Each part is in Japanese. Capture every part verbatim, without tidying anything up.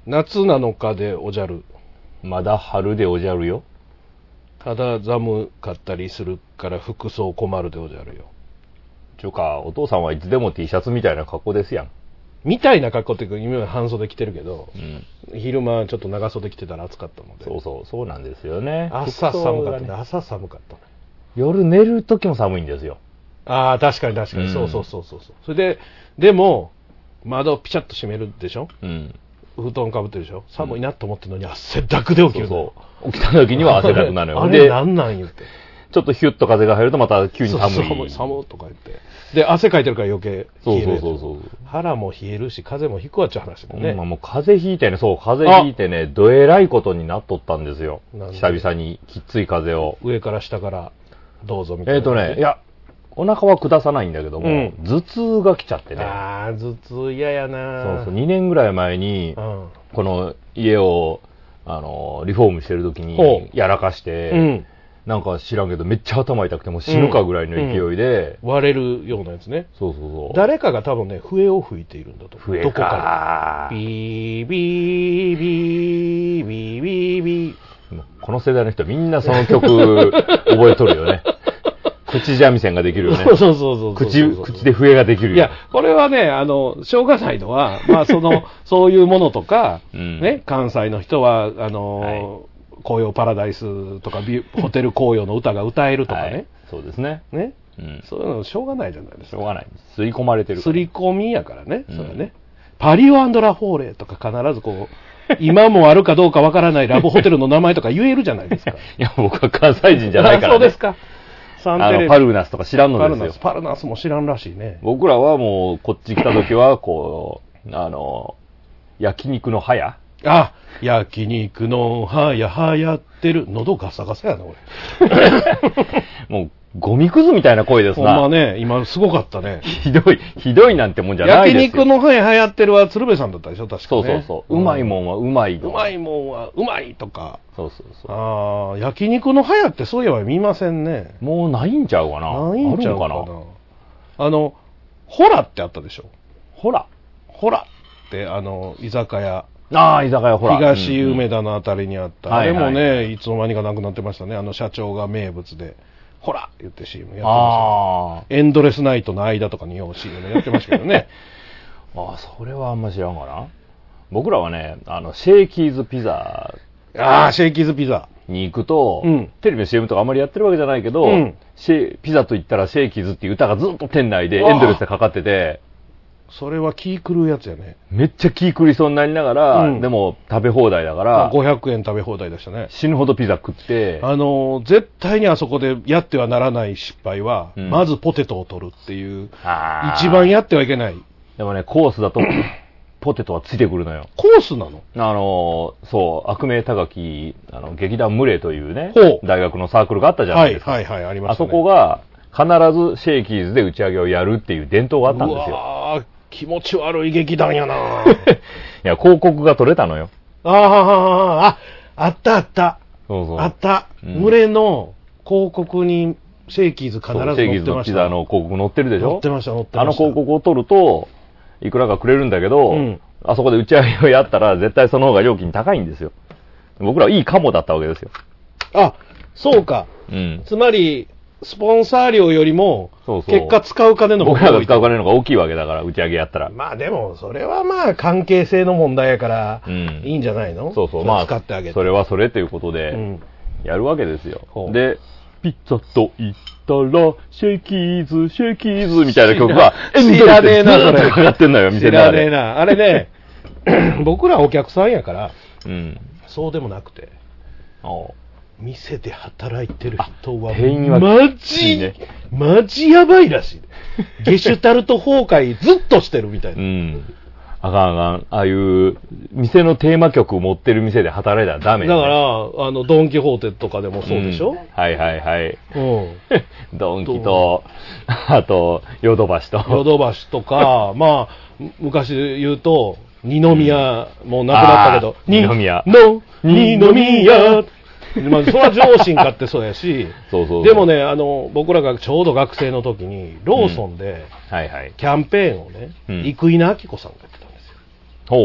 夏なのかでおじゃる。 まだ春でおじゃるよ。 肌寒かったりするから服装困るでおじゃるよ。 ちゅうか、お父さんはいつでも T シャツみたいな格好ですやん。 みたいな格好っていうか、今は半袖着てるけど、 うん、 昼間ちょっと長袖着てたら暑かったので。 そうそう、そうなんですよね。 朝寒かったね。朝寒かったね。 夜寝る時も寒いんですよ。 ああ、確かに確かに、うん、そうそうそうそう。それで、でも、窓ピチャッと閉めるでしょ、うん、布団かぶってるでしょ、寒いなと思ってるのに汗だくで起きる。 そうそう、起きた時には汗だくなるよ。 あれなんなん言って。 ちょっとヒュッと風が入るとまた急に寒い。 そう寒い、寒いとか言って。で、汗かいてるから余計冷える。 そうそうそうそう。 腹も冷えるし、風邪もひくわっちゅう話だね。 うん、もう風邪ひいてね、そう、風邪ひいてね、どえらいことになっとったんですよ。久々にきっつい風邪を。 上から下からどうぞみたいな。 えっとね、いや、お腹は下さないんだけども、うん、頭痛が来ちゃってね。 ああ、頭痛嫌やな。 そうそう、にねんぐらい前に、うん、この家を、あの、リフォームしてる時にやらかして、うん、なんか知らんけどめっちゃ頭痛くてもう死ぬかぐらいの勢いで、 うんうん、割れるようなやつね。 そうそうそう。 誰かが多分ね、笛を吹いているんだと。 笛か。どこかで。ビービービービービービー。 この世代の人みんなその曲覚えとるよね。口三味線ができるよね。 そうそうそうそう。 口、口で笛ができるよ。 いや、これはね、あの、しょうがないのは、まあその、そういうものとか、うん、ね、関西の人は、あの、はい、紅葉パラダイスとかホテル紅葉の歌が歌えるとかね、はい、 そうですね。 ね、うん、そういうのしょうがないじゃないですか。 しょうがない。刷り込まれてるから。 刷り込みやからね。うん、そうだね。パリオ・アンド・ラ・フォーレとか必ずこう、今もあるかどうかわからないラブホテルの名前とか言えるじゃないですか。いや、僕は関西人じゃないから、ね。 そうですか。 サンテレあのパルナスとか知らんのですよ。 パルナス、パルナスも知らんらしいね。 僕らはもうこっち来た時はこうあの焼肉のハヤ。 あ、焼肉のハヤ流行ってる。喉ガサガサやな俺。 もうゴミくずみたいな声ですな。 ほんまね、今すごかったね。 ひどいひどいなんてもんじゃないですよ。 焼肉のハヤ流行ってるは鶴瓶さんだったでしょ確かね。 そうそうそう。うまいもんはうまいの。 うまいもんはうまいとか。 そうそうそう。 ああ、焼肉のハヤってそういえば見ませんね。 もうないんちゃうかな。 ないんちゃうかな。あ, あのホラってあったでしょ。 ホラホラってあの居酒屋。 ああ、居酒屋ホラ。 東梅田のあたりにあった。うんうん、あれもね、はいはい、いつの間にかなくなってましたね。あの社長が名物で。ほら言って シーエム やってました、ね、エンドレスナイトの間とかによう シーエム やってましたけどね。 ああ、それはあんま知らんかな。僕らはね、あのシェイキーズピザ、 ああ、シェイキーズピザに行くと、 うん、 テレビの シーエム とかあんまりやってるわけじゃないけど、うん、シェピザと言ったらシェイキーズっていう歌がずっと店内でエンドレスでかかってて、 それは気狂うやつやね。 めっちゃ気狂いそうになりながら、うん、でも食べ放題だから、 ごひゃくえん食べ放題でしたね。 死ぬほどピザ食って、 あのー、絶対にあそこでやってはならない失敗は、うん、まずポテトを取るっていう、一番やってはいけない。 でもね、コースだとポテトはついてくるのよ。 コースなの？ あのー、そう、悪名高きあの劇団ムレというね、大学のサークルがあったじゃないですか。 はいはいはい、ありましたね。 あそこが必ずシェイキーズで打ち上げをやるっていう伝統があったんですよ。 うわー、気持ち悪い劇団やな。 いや、広告が取れたのよ。 ああ、あ、あったあった。 そうそう。 あった。うん、群れの広告にシェイキーズ必ず載ってました。シェイキーズのピザの広告載ってるでしょ。 載ってました、載ってました。 あの広告を取ると、いくらかくれるんだけど、うん、あそこで打ち上げをやったら絶対その方が料金高いんですよ。僕らはいいかもだったわけですよ。 あ、そうか。うん、つまり、スポンサー料よりも、そうそう、結果使う金の方が僕らが使う金の方が大きいわけだから、打ち上げやったら。 まあでも、それはまあ関係性の問題やから、うん、いいんじゃないの？ そうそう、まあ、使ってあげて。それはそれということで、うん、やるわけですよ。で、ピザと言ったら、シェイキーズ、シェイキーズみたいな曲が、 知らねえな、それ。 かかってんのよ、店の中で。知らねえな。あれね、僕らお客さんやから、うん、そうでもなくて。ああ、店で働いてる人はマジ、ね、マジやばいらしい。ゲシュタルト崩壊ずっとしてるみたいな。うん、 あかんあかん。ああいう店のテーマ曲を持ってる店で働いたらダメ、ね。 だからあのドンキホーテとかでもそうでしょ。うん、 はいはいはい。うん、ドンキとあとヨドバシとヨドバシとか、まあ昔で言うと二宮もなくなったけど、 うん、二宮の二宮。まあ、それは上司買ってそうやしそうそうそう、 でもね、あの僕らがちょうど学生の時にローソンでキャンペーンをね、うん、生稲晃子さんがやってたんですよ。 ほうほう。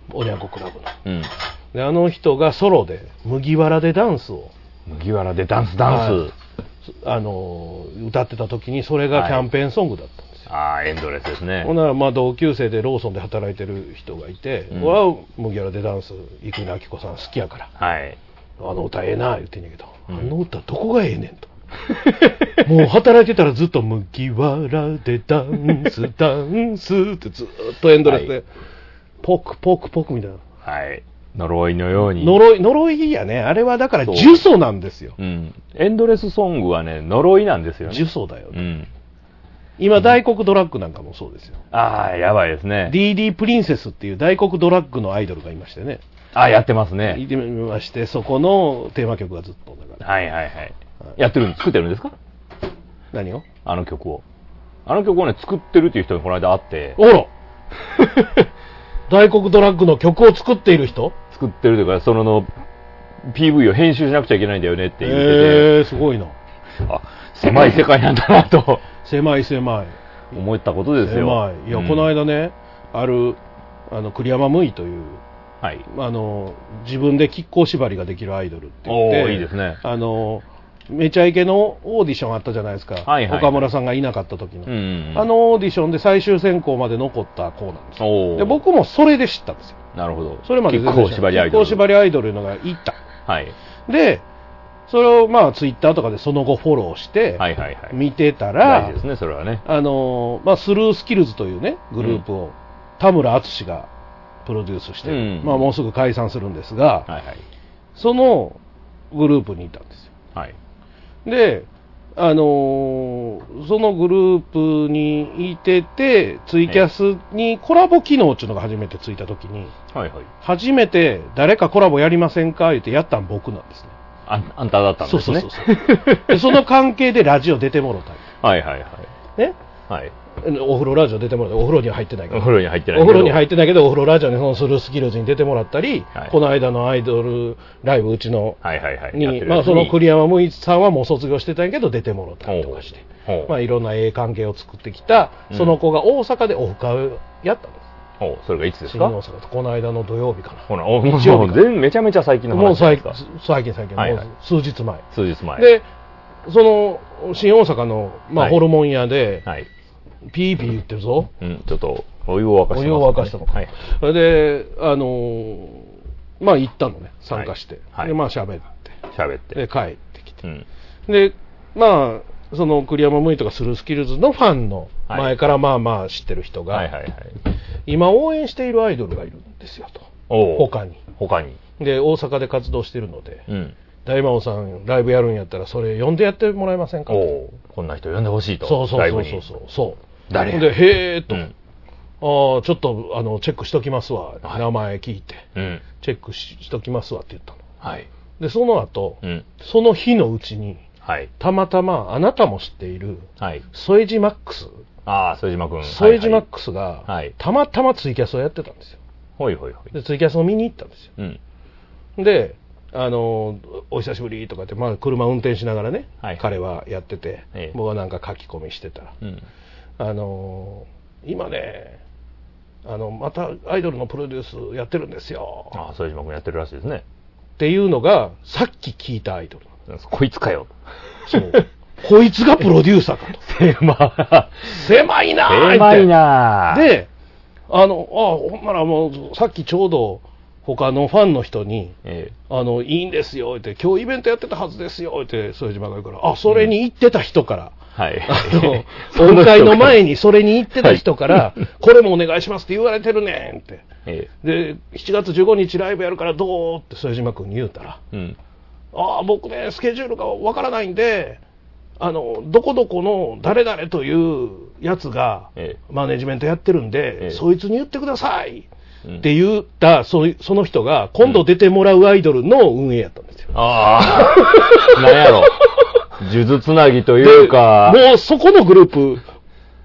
おにゃんこクラブの、うん、であの人がソロで麦わらでダンスを麦わらでダンスダンス、はい、 あの歌ってた時にそれがキャンペーンソングだったんですよ、 はい、ああエンドレスですね。 ほんならまあ同級生でローソンで働いてる人がいて、うん、俺は麦わらでダンス生稲晃子さん好きやから、はい、あの歌ええな言ってんねんけど、うん、あの歌どこがええねんともう働いてたらずっと麦わらでダンスダンスってずっとエンドレスで、はい、ポクポクポクみたいな、 はい呪いのように呪い呪いやね。あれはだから呪詛なんですよ、 うん、エンドレスソングはね呪いなんですよね。 呪詛だよね、うん、今大黒ドラッグなんかもそうですよ。 ああやばいですね。 ディーディー プリンセスっていう大黒ドラッグのアイドルがいましてね。 ああやってますね。 いてみまして、そこのテーマ曲がずっとだからはいはいはい、やってるん作ってるんですか。 何をあの曲をあの曲をね作ってるっていう人にこの間会って。 おら大黒ドラッグの曲を作っている人作ってるというかそのの ピーブイ を編集しなくちゃいけないんだよねって言ってて、 えー、すごいなあ狭い世界なんだなと狭い狭い思ったことですよ。 狭いいや、うん、この間ねあるあの栗山無衣という、はい、あの自分で亀甲縛りができるアイドルって言って、 おいいですね。 あのめちゃイケのオーディションあったじゃないですか、はいはいはい、岡村さんがいなかった時の、うんうん、あのオーディションで最終選考まで残った子なんですよ。で僕もそれで知ったんですよ。 なるほど。 それまで結構縛りアイドル結構縛りアイドルのがいた、はい、でそれをまあツイッターとかでその後フォローして見てたら、 はいはいはい、大事ですねそれはね。 あの、まあ、スルースキルズというねグループを、うん、田村淳がプロデュースして、うんまあ、もうすぐ解散するんですが、はいはい、そのグループにいたんですよ。はいで、あのー、そのグループにいててツイキャスにコラボ機能っていうのが初めてついた時に、はいはい、初めて誰かコラボやりませんか言ってやったん僕なんですね。 あ, あんただったんですね。 そうそうそうそうでその関係でラジオ出てもろたりはいはいはいねはいお風呂ラジオ出てもらって、お風呂には入ってないけどお風呂に入ってないお風呂に入ってないけどお風呂ラジオにそのスルースキルズに出てもらったり、はい、この間のアイドルライブうちのに、はいはいはい、まあ、その栗山無一さんはもう卒業してたんやけど出てもらったりとかして、まあ、いろんなええ関係を作ってきたその子が大阪でオフ会をやったんです。 おそれがいつですか。 新大阪とこの間の土曜日かな。 ほらお日曜日かめちゃめちゃ最近の話ですか。 もう最近最近、はいはい、もう数日前数日前でその新大阪の、まあはい、ホルモン屋で、はいピーピー言ってるぞ、 うん、ちょっとお湯を沸かしてます、ね、 お湯を沸かしたのか、はい、それであのー、まあ行ったのね参加して、はい、でまあ喋って喋ってで帰ってきて、うん、でまあその栗山無衣とかスルースキルズのファンの前からまあまあ知ってる人が、はいはいはいはい、今応援しているアイドルがいるんですよと他に他にで大阪で活動してるので、うん大魔王さんライブやるんやったらそれ呼んでやってもらえませんか。 おこんな人呼んでほしいと。 そうそうそうそうそうそう誰でへーと、うん、あちょっとあのチェックしときますわ、はい、名前聞いて、うん、チェック し, しときますわって言ったの、はい、でその後、うん、その日のうちに、はい、たまたまあなたも知っている、はい、添島マックスあ添島君添島マックスが、はい、たまたまツイキャスをやってたんですよ。 ほいほいほいでツイキャスを見に行ったんですよ、うん、であのお久しぶりとかって、まあ、車運転しながらね、はい、彼はやってて、ええ、僕はなんか書き込みしてたら、うん、あの今ねあのまたアイドルのプロデュースやってるんですよ。 ああそういうのもやってるらしいですねっていうのがさっき聞いたアイドル。 こいつかよそうこいつがプロデューサーかと狭, 狭いなー狭いなーであのあほんならもうさっきちょうど他のファンの人に、ええ、あのいいんですよって今日イベントやってたはずですよって副島が言うからあそれに行ってた人から、うん、はい、あの音会の前にそれに行ってた人から、はい、これもお願いしますって言われてるねんって、ええ、でしちがつじゅうごにちライブやるからどうって副島君に言うたら、うん、あ僕ねスケジュールがわからないんであのどこどこの誰々というやつが、ええ、マネジメントやってるんで、ええ、そいつに言ってくださいって言ったそその人が今度出てもらうアイドルの運営やったんですよ、うん、ああ何やろ数珠つなぎというかもうそこのグループ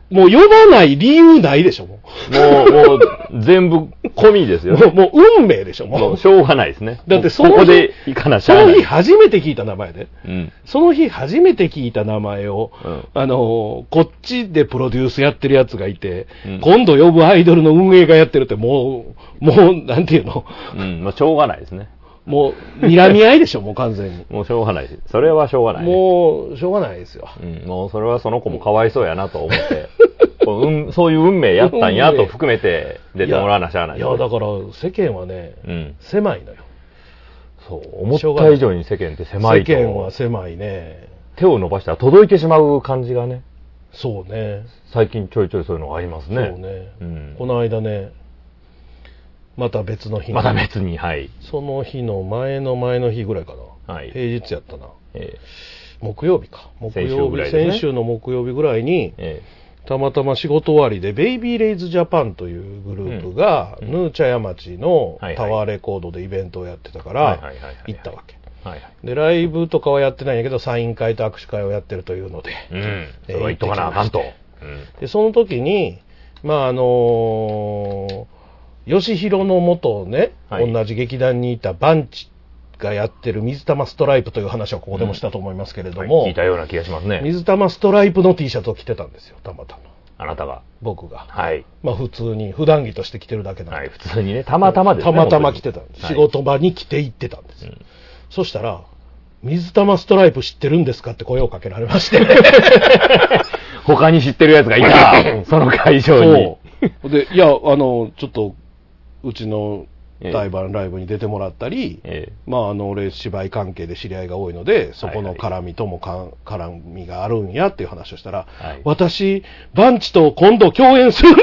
もう呼ばない理由ないでしょ、もう。もう、もう、全部込みですよ。 もう、もう運命でしょ、もう。もうしょうがないですね。 だってその日、 ここで行かなしゃあない。 その日初めて聞いた名前で。 うん。 その日初めて聞いた名前を、うん、あの、こっちでプロデュースやってるやつがいて、うん、今度呼ぶアイドルの運営がやってるって、もう、もう、なんていうの。 うん、まあ、しょうがないですね。 もう、睨み合いでしょ、もう完全に。 もうしょうがないし。それはしょうがない、ね。 もう、しょうがないですよ。 うん、もうそれはその子もかわいそうやなと思って、うん、そういう運命やったんやと含めて出てもらわなしゃあない、 ね、いや、いやだから世間はね、うん、狭いのよ。 そう、思った以上に世間って狭いと。 世間は狭いね。 手を伸ばしたら届いてしまう感じがね。 そうね。 最近ちょいちょいそういうのがありますね。 そうね。うん、この間ね、また別の日に。 また別に、はい。 その日の前の前の日ぐらいかな。はい。平日やったな。えー、木曜日か。木曜日、先週、ね、先週の木曜日ぐらいに、えー、たまたま仕事終わりで、ベイビーレイズジャパンというグループが、うん、ヌーチャヤ町のタワーレコードでイベントをやってたから、行ったわけ。はいはい、で、ライブとかはやってないんやけど、サイン会と握手会をやってるというので、 うん。それは言っとかなあかんと。 で、その時に、まあ、あのー、吉弘の元ね、はい、同じ劇団にいたバンチがやってる水玉ストライプという話はここでもしたと思いますけれども、 うんはい、聞いたような気がしますね。 水玉ストライプの T シャツを着てたんですよ、たまたま。 あなたが。 僕が。 はい。 まあ普通に、普段着として着てるだけなんで。 はい、普通にね、たまたまですね。 たまたま着てたんです。仕事場に着て行ってたんですよ。うん、そしたら、水玉ストライプ知ってるんですかって声をかけられまして。 他に知ってるやつがいた。その会場に。 そう。で、いや、あの、ちょっと、うちの対バンライブに出てもらったり、ええ、まあ、あの、俺、芝居関係で知り合いが多いので、そこの絡みともかん、はいはい、絡みがあるんやっていう話をしたら、はい、私、バンチと今度共演するんです。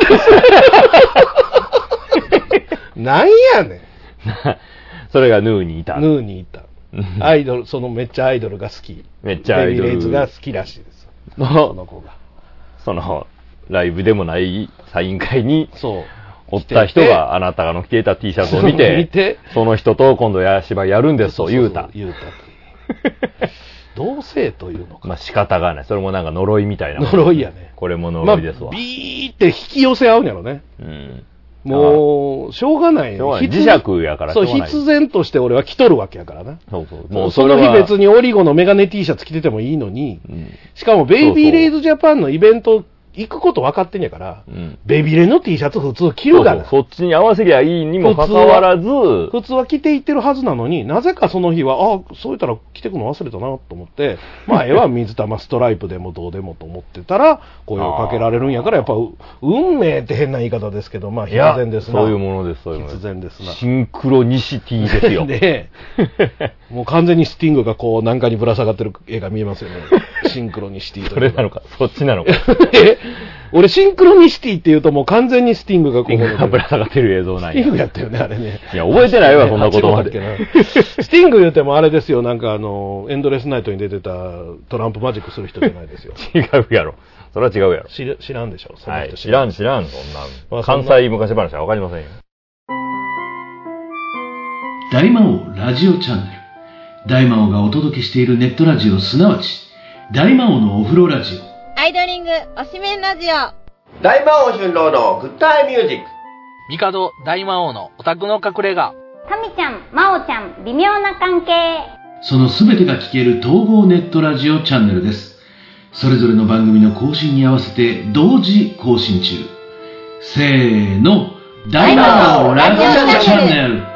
なんやねん。 それがヌーにいた。 ヌーにいた。アイドル、そのめっちゃアイドルが好き。 めっちゃアイドル。 ベイビーレイズが好きらしいです。その子が。 その、ライブでもないサイン会に、そう。おった人があなたがの着ていた T シャツを見て、見てその人と今度や芝居やるんですと言うた。 言うた。同性というのか。 まあ仕方がない。それもなんか呪いみたいな。 呪いやね。 これも呪いですわ。 まあ、ビーって引き寄せ合うんやろね。うん。もう、しょうがない。 しょうがない。磁石やからしょうがない。 そう、必然として俺は着とるわけやからな。そうそう。もうその日別にオリゴのメガネ T シャツ着ててもいいのに、うん、しかもベイビーレイズジャパンのイベント行くこと分かってんやから、うん、ベイビーレイの T シャツ普通着るがな。 そうそう、そっちに合わせりゃいいにもかかわらず、 普通は、普通は着ていってるはずなのに、なぜかその日は、ああ、そう言ったら着てくの忘れたなと思って、前は水玉ストライプでもどうでもと思ってたら、声をかけられるんやから、やっぱ、運命って変な言い方ですけど、まあ必然ですな。 そういうものです、そういうものです。 必然ですな。 シンクロニシティですよ。 で、もう完全にスティングがこう、なんかにぶら下がってる絵が見えますよね。シンクロニシティという。 それなのか、そっちなのか。 え俺、シンクロニシティって言うともう完全にスティングがこう。 ぶら下がってる映像ない。 スティングやったよね、あれね。 いや、覚えてないわ、そんなことまで。 スティング言うてもあれですよ、なんかあの、エンドレスナイトに出てたトランプマジックする人じゃないですよ。 違うやろ。それは違うやろ。 知, 知らんでしょ、その人。はい、知らん、知らん、そんな。まあ、関西昔話はわかりませんよ。 大魔王ラジオチャンネル。大魔王がお届けしているネットラジオ、すなわち、大魔王のお風呂ラジオ。 アイドリングおしめんラジオ。 大魔王春郎のグッタイミュージック。 帝大魔王のオタクの隠れ家。 タミちゃん、マオちゃん、微妙な関係。 そのすべてが聞ける統合ネットラジオチャンネルです。それぞれの番組の更新に合わせて同時更新中。せーの、大魔王ラジオチャンネル。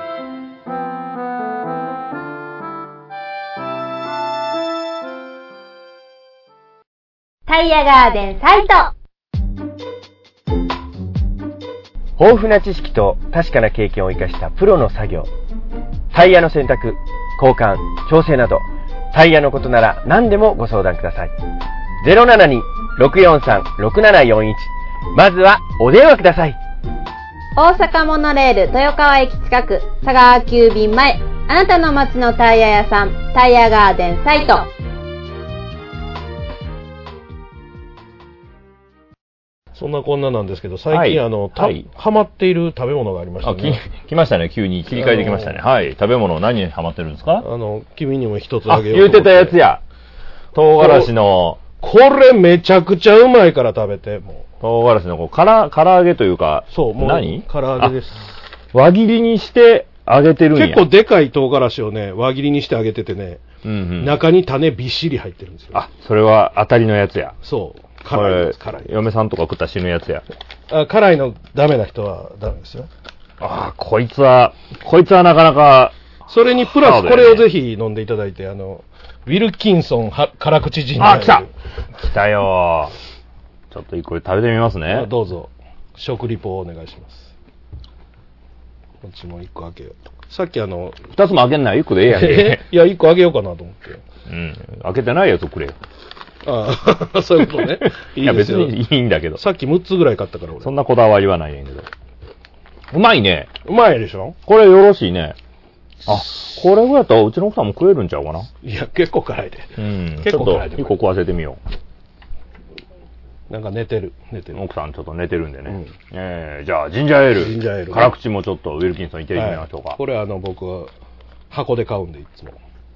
タイヤガーデンサイト。 豊富な知識と確かな経験を生かしたプロの作業。タイヤの選択、交換、調整など、タイヤのことなら何でもご相談ください。ゼロななに ろくよんさん ろくななよんいち まずはお電話ください。 大阪モノレール豊川駅近く、佐川急便前、あなたの街のタイヤ屋さん、タイヤガーデンサイト。 そんなこんななんですけど、最近、はい、あの、はい、ハマっている食べ物がありましたね。 あ、き、来ましたね。急に切り替えてきましたね。はい。食べ物何にハマってるんですか？ あの、君にも一つあげようと思って。 あ、言うてたやつや。唐辛子のこれめちゃくちゃうまいから食べて、もう。 唐辛子のこう、から唐揚げというか、 そう、もう、 何唐揚げです。 輪切りにして揚げてるんや。 結構でかい唐辛子をね、輪切りにして揚げててね、うんうん、中に種びっしり入ってるんですよ。 あ、それは当たりのやつや。 そう。辛いやつ、辛い。 嫁さんとか食ったら死ぬやつや。 あ、辛いのダメな人はダメですよ。 ああ、こいつは、こいつはなかなか。 それにプラスこれをぜひ飲んでいただいて、あの、ウィルキンソンは辛口ジンジャーエール。 あ、来た来たよー。ちょっとこれ食べてみますね。 どうぞ。食リポをお願いします。こっちも一個開けよう。さっきあの、 二つも開けんない一個でええやんけ。 いや、一個開けようかなと思って。 うん。開けてないやつくれよ。 ああ、そういうことね。 いいや、別にいいんだけど。 さっきむっつぐらい買ったから俺。 そんなこだわりはないんやけど。うまいね。 うまいでしょ？ これよろしいね。あ、これぐらいやったらうちの奥さんも食えるんちゃうかな。 いや、結構辛いで。 うん。結構辛いで。一個食わせてみよう。なんか寝てる。寝てる。 奥さんちょっと寝てるんでね。うん、えー、じゃあ、ジンジャーエール。 ジンジャーエール、ね。 辛口もちょっとウィルキンソンいってみましょうか。はい、 これあの、僕は箱で買うんで、いつも。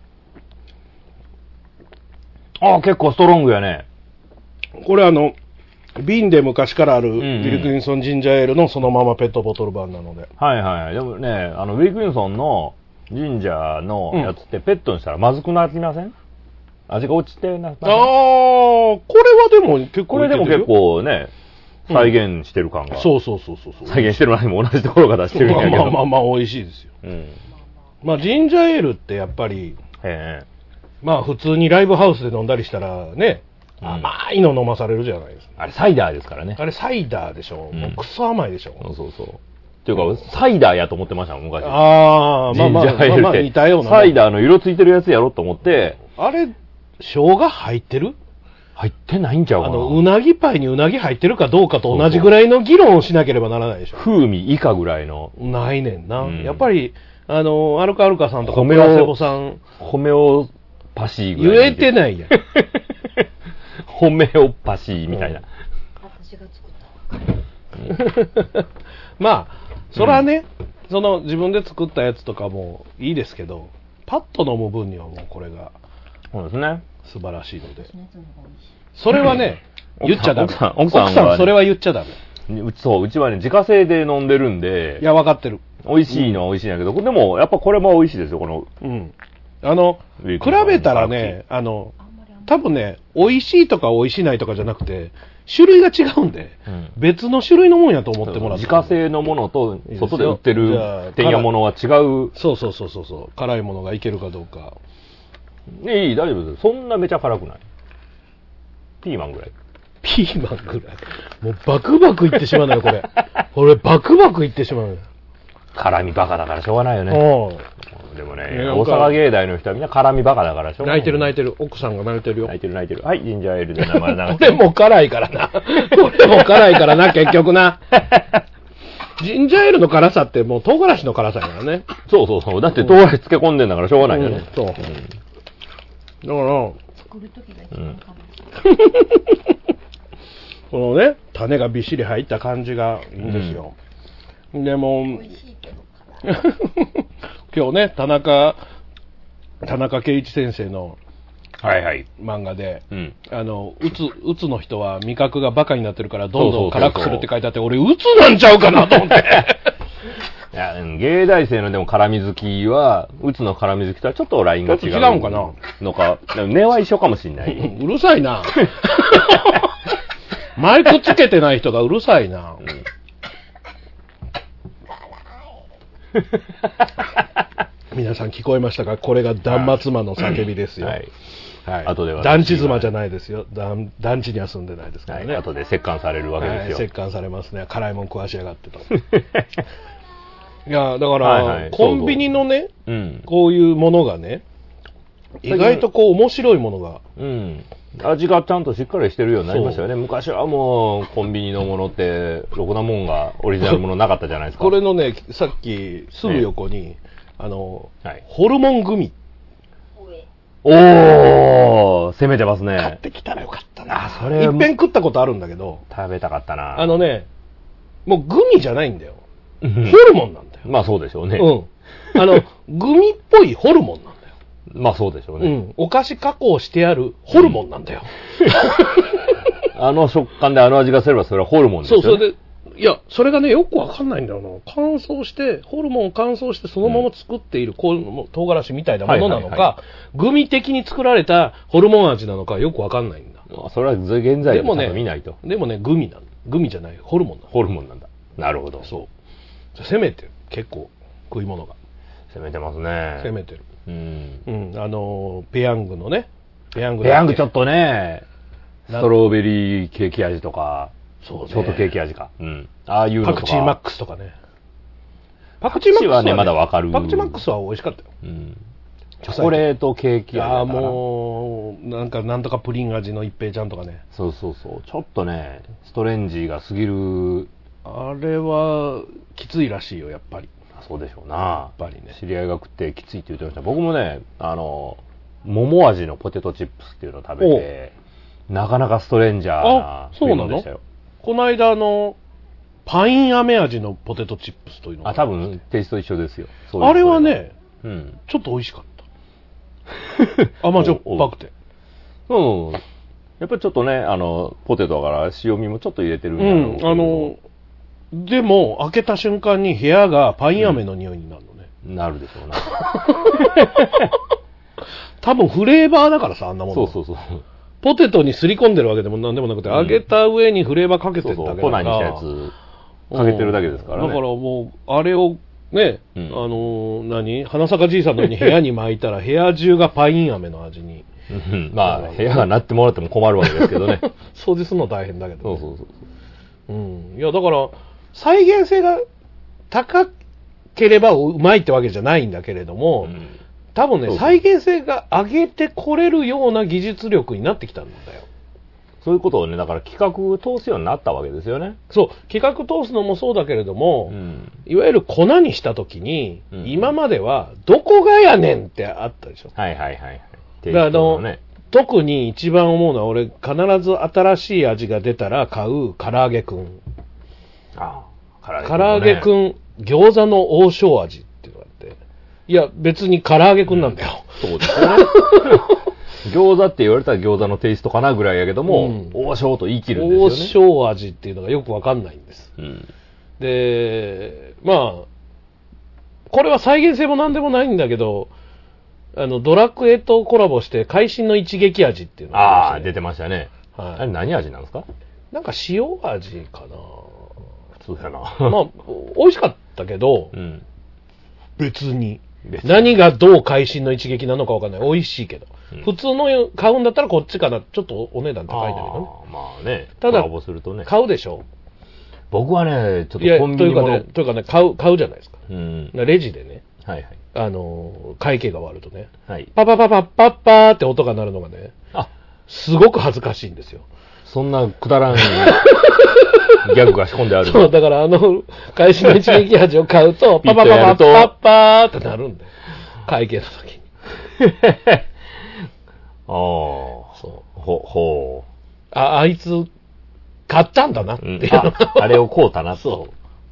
ああ、結構ストロングやね。 これあの、瓶で昔からあるウィルキンソンジンジャーエールのそのままペットボトル版なので。 はいはい。でもね、あの、ウィルキンソンのジンジャーのやつってペットにしたらまずくなりません？味が落ちてな、ああ、 これはでも結構これでも結構ね、再現してる感が。 うん、そうそうそうそう。 再現してる前にも同じところが出してるんやけど。 まあまあまあまあ美味しいですよ。うん。まあジンジャーエールってやっぱり、へえ。まあ普通にライブハウスで飲んだりしたらね、うん、甘いの飲まされるじゃないですか。 あれサイダーですからね。 あれサイダーでしょ。うん、もうクソ甘いでしょ。 そうそうそう。っていうか、サイダーやと思ってましたもん、昔。 ああ、まあまあ、まあまあ似たような。 サイダーの色ついてるやつやろと思って。 あれ、生姜入ってる？ 入ってないんちゃうかな。 あの、うなぎパイにうなぎ入ってるかどうかと同じぐらいの議論をしなければならないでしょ。 風味以下ぐらいの。 ないねんな。うん、やっぱり、あの、アルカアルカさんとか、プラセボさん。 ホメオパシーぐらい。 言えてないやん。 ホメオパシーみたいな。うん、 私が作った。 まあ、それはね、うん、その自分で作ったやつとかもいいですけど、パッと飲む分にはもうこれが。 そうですね。 素晴らしいので。それはね、言っちゃダメ。 奥さん、奥さん、 奥さんそれは言っちゃダメ。うち、そう、うちはね、自家製で飲んでるんで。 いや、わかってる。 美味しいのは美味しいんだけど、うん、でも、やっぱこれも美味しいですよ、この。 うん。あの、比べたらね、あの、多分ね、美味しいとか美味しないとかじゃなくて、種類が違うんで、うん、別の種類のもんやと思ってもらって。 自家製のものと、外で売ってる天野物は違う。 そうそうそうそうそう。辛いものがいけるかどうか。 ね、いい、大丈夫です。そんなめちゃ辛くない。ピーマンぐらい。 ピーマンぐらい。もうバクバクいってしまうのよ、これ。これバクバクいってしまうのよ。 辛みバカだからしょうがないよね。でもね、大阪芸大の人はみんな辛みバカだからしょうがない。 泣いてる泣いてる。奥さんが泣いてるよ。 泣いてる泣いてる。はい、ジンジャーエールで名前流して。 これも辛いからな。これも辛いからな、結局な。ジンジャーエールの辛さってもう唐辛子の辛さやからね。 そうそうそう。だって唐辛子漬け込んでんだからしょうがないよね。 うん、そう。うん、だから、作るときが一番辛い。このね、種がびっしり入った感じがいいんですよ。うん、でも、今日ね、田中、田中圭一先生のはいはい漫画で、うん、あの、うつ、うつの人は味覚がバカになってるからどんどん辛くするって書いてあって、俺、うつなんちゃうかなと思って。 いや、芸大生のでも辛み好きは、うつの辛み好きとはちょっとラインが違う。 ちょっと違うんかなのか、根は一緒かもしんない。 うるさいな。マイクつけてない人がうるさいな。うん皆さん聞こえましたか？これが断末魔の叫びですよ。はい。はい。後では団地妻じゃないですよ。団団地には住んでないですからね。はい、 後で折檻されるわけですよ。 はい、折檻されますね。辛いもん食わしやがってと。いやだから、はいはい、コンビニのね、うん、こういうものがね、意外とこう面白いものが。 うん。味がちゃんとしっかりしてるようになりましたよね。昔はもうコンビニのものってろくなもんがオリジナルものなかったじゃないですか。 これのね、さっきすぐ横に、ね、あの、はい、ホルモングミ。 おー、攻めてますね。 買ってきたらよかったな。 あ、それ。 一遍食ったことあるんだけど。 食べたかったな。 あのね、もうグミじゃないんだよ。ホルモンなんだよ。 まあそうでしょうね。 うん。あの、グミっぽいホルモンなんだよ。 まあそうでしょうね。 うん。お菓子加工してあるホルモンなんだよ。 あの食感であの味がすればそれはホルモンですよね。 そう、それで、いや、それがね、よくわかんないんだよな。乾燥して、ホルモンを乾燥してそのまま作っている、こう、唐辛子みたいなものなのか、はいはいはい、グミ的に作られたホルモン味なのかよくわかんないんだ。 あ、それは現在でもね、見ないと。 でもね、グミなの。グミじゃない、ホルモンなの。 ホルモンなんだ。なるほど。 そう。攻めてる、結構、食い物が。 攻めてますね。 攻めてる。 うん。 うん、あの、ペヤングのね。 ペヤング。ペヤングちょっとね、ストロベリーケーキ味とか、そうね、ショートケーキ味か。うん。ああいうのとか。 パクチーマックスとかね。パクチーマックスはね、 まだわかる。 パクチーマックスは美味しかったよ。 うん。チョコレートケーキ味だから。ああ、 もう、なんか、なんとかプリン味の一平ちゃんとかね。 そうそうそう。ちょっとね、ストレンジーが過ぎる。 あれは、きついらしいよ、やっぱり。 そうでしょうな。 やっぱりね。 知り合いが食ってきついって言ってました。僕もね、あの、桃味のポテトチップスっていうのを食べて、なかなかストレンジャーな食い物でしたよ。 この間、あの、パイン飴味のポテトチップスというのがあ、多分テイスト一緒ですよ。 そういうあれはね、 うん、 ちょっと美味しかった。甘じょっぱくて。 うん。やっぱりちょっとね、あの、ポテトだから塩味もちょっと入れてるんだろうけど、 うん、あの、でも、開けた瞬間に部屋がパイン飴の匂いになるのね。 うん、なるでしょうな。 多分フレーバーだからさ、あんなもの。 そうそうそう。 ポテトにすり込んでるわけでもなんでもなくて、うん、揚げた上にフレーバーかけてるだけだから。 そうそう、粉にしたやつかけてるだけですからね。 だからもう、あれをね、うん、あの、何花坂じいさんのように部屋に巻いたら、部屋中がパイン飴の味に。 うん、まあ、部屋がなってもらっても困るわけですけどね。 掃除するの大変だけど、 ね。そうそうそうそう。うん。いや、だから、再現性が高ければうまいってわけじゃないんだけれども、うん、多分ね、そうそう、再現性が上げてこれるような技術力になってきたんだよ。 そういうことをね、だから企画通すようになったわけですよね。 そう、企画通すのもそうだけれども、うん、いわゆる粉にしたときに、うん、今まではどこがやねんってあったでしょ。 はいはいはい。 だからあの、ね、特に一番思うのは、俺必ず新しい味が出たら買う唐揚げくん。 ああ、 唐揚げくん、ね、餃子の王将味っていうのがあって、いや別に唐揚げくんなんだよ。 うん、そうですよね。餃子って言われたら餃子のテイストかなぐらいやけども、うん、王将と言い切るんですよね。 王将味っていうのがよくわかんないんです。うん、で、まあ、これは再現性もなんでもないんだけど、あの、ドラクエとコラボして、会心の一撃味っていうのが、ね、 ああ、出てましたね。はい。あれ何味なんですか？ なんか塩味かな。 普通やな。 まあ、美味しかったけど、うん、別に。別に何がどう会心の一撃なのかわかんない。美味しいけど。うん、普通の買うんだったらこっちかな。ちょっとお値段高いんだけどね。 あまあね。 ただ、 コラボするとね、 買うでしょ。 僕はね、ちょっとコンビニもの。 というかね、というかね、買う、買うじゃないですか。うん、レジでね。はいはい。あの、会計が終わるとね。はい。パパパパパッパーって音が鳴るのがね。あ、すごく恥ずかしいんですよ。 そんなくだらんギャグが仕込んである。 そう、だからあの、会心の一撃味を買うと、パパパパパッパッパーってなるんだよ。会計の時に。 ああ。そう。ほ、ほう。 あ、あいつ、買ったんだなっていう、うん、 あ, あれを買うたな。そう。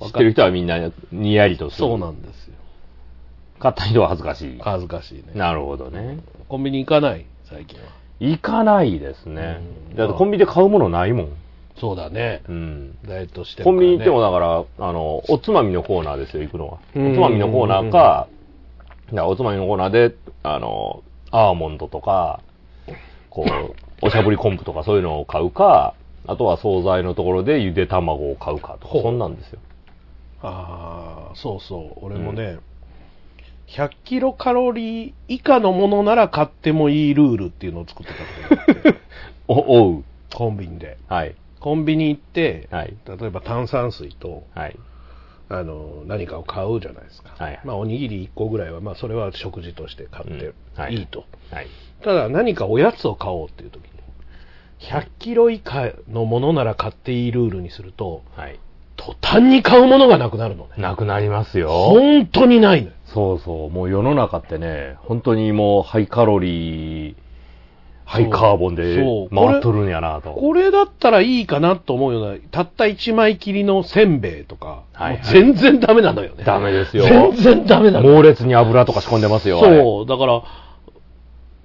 知ってる人はみんなにやりとする。 そうなんですよ。 買った人は恥ずかしい。 恥ずかしいね。 なるほどね。 コンビニ行かない最近は。 行かないですね。うん、だってコンビニで買うものないもん。 そうだね。うん。ダイエットしてるから、ね。コンビニ行ってもだから、あの、おつまみのコーナーですよ、行くのは。おつまみのコーナーか、だおつまみのコーナーで、あの、アーモンドとか、こう、おしゃぶり昆布とかそういうのを買うか、あとは惣菜のところでゆで卵を買うかとか、そんなんですよ。 ああ、そうそう。俺もね、うん、ひゃっキロカロリー以下のものなら買ってもいいルールっていうのを作ってたことがあって。 お、おう。 コンビニで。 はい。 コンビニ行って、はい、例えば炭酸水と、はい、あの、何かを買うじゃないですか。はい、まあ、おにぎりいっこぐらいは、まあ、それは食事として買っていいと。うんはい、ただ、何かおやつを買おうっていう時に、ひゃっキロ以下のものなら買っていいルールにすると、はい、途端に買うものがなくなるのね。 なくなりますよ。 本当にないのよ。 そうそう。もう世の中ってね、本当にもうハイカロリー、ハイカーボンで回っとるんやなと。 これ、これだったらいいかなと思うような、たったいちまい切りのせんべいとか、はいはい、全然ダメなのよね。 ダメですよ。 全然ダメなの。 猛烈に油とか仕込んでますよ。 そう、だから、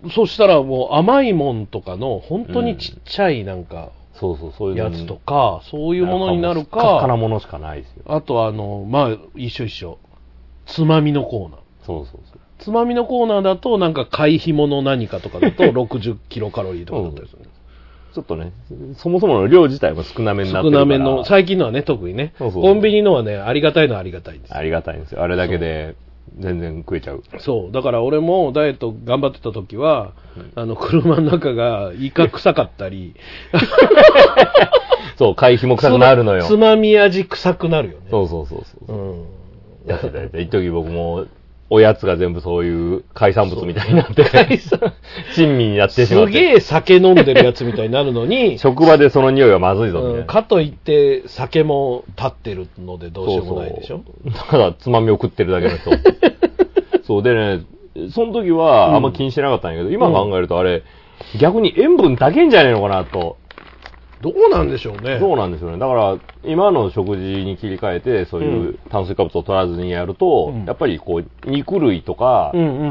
そしたらもう甘いもんとかの本当にちっちゃいなんか、 うん、そうそうそういうやつとかそういうものになるか、 かっかなものしかないですよ。 あとあのまあ一緒一緒つまみのコーナー。 そうそうそう。 つまみのコーナーだとなんか貝ひもの何かとかだとろくじゅっキロカロリーとかだったりする。 ちょっとね、そもそもの量自体も少なめになってるから。 少なめの、最近のはね、特にね。そうそうそう、コンビニのはね、ありがたいのはありがたいんです。 ありがたいんですよ。あれだけで全然食えちゃう。 そう。だから俺もダイエット頑張ってた時は、うん、あの、車の中がイカ臭かったり。 そう、貝ひも臭くなるのよ。 つまみ味臭くなるよね。 そうそうそうそう。うん。やってたやって。一時僕も、おやつが全部そういう海産物みたいになって、珍味になってしまって。 すげえ酒飲んでるやつみたいになるのに、 職場でその匂いはまずいぞみたいな、 うん。かといって酒も立ってるのでどうしようもないでしょ。 そうそうだからつまみを食ってるだけの人。そうでね、その時はあんま気にしてなかったんやけど、うん、今考えるとあれ、逆に塩分だけんじゃねえのかなと。 どうなんでしょうね。 そうなんですよね。だから、今の食事に切り替えて、そういう炭水化物を取らずにやると、うん、やっぱりこう、肉類とか、うんうんうんうん、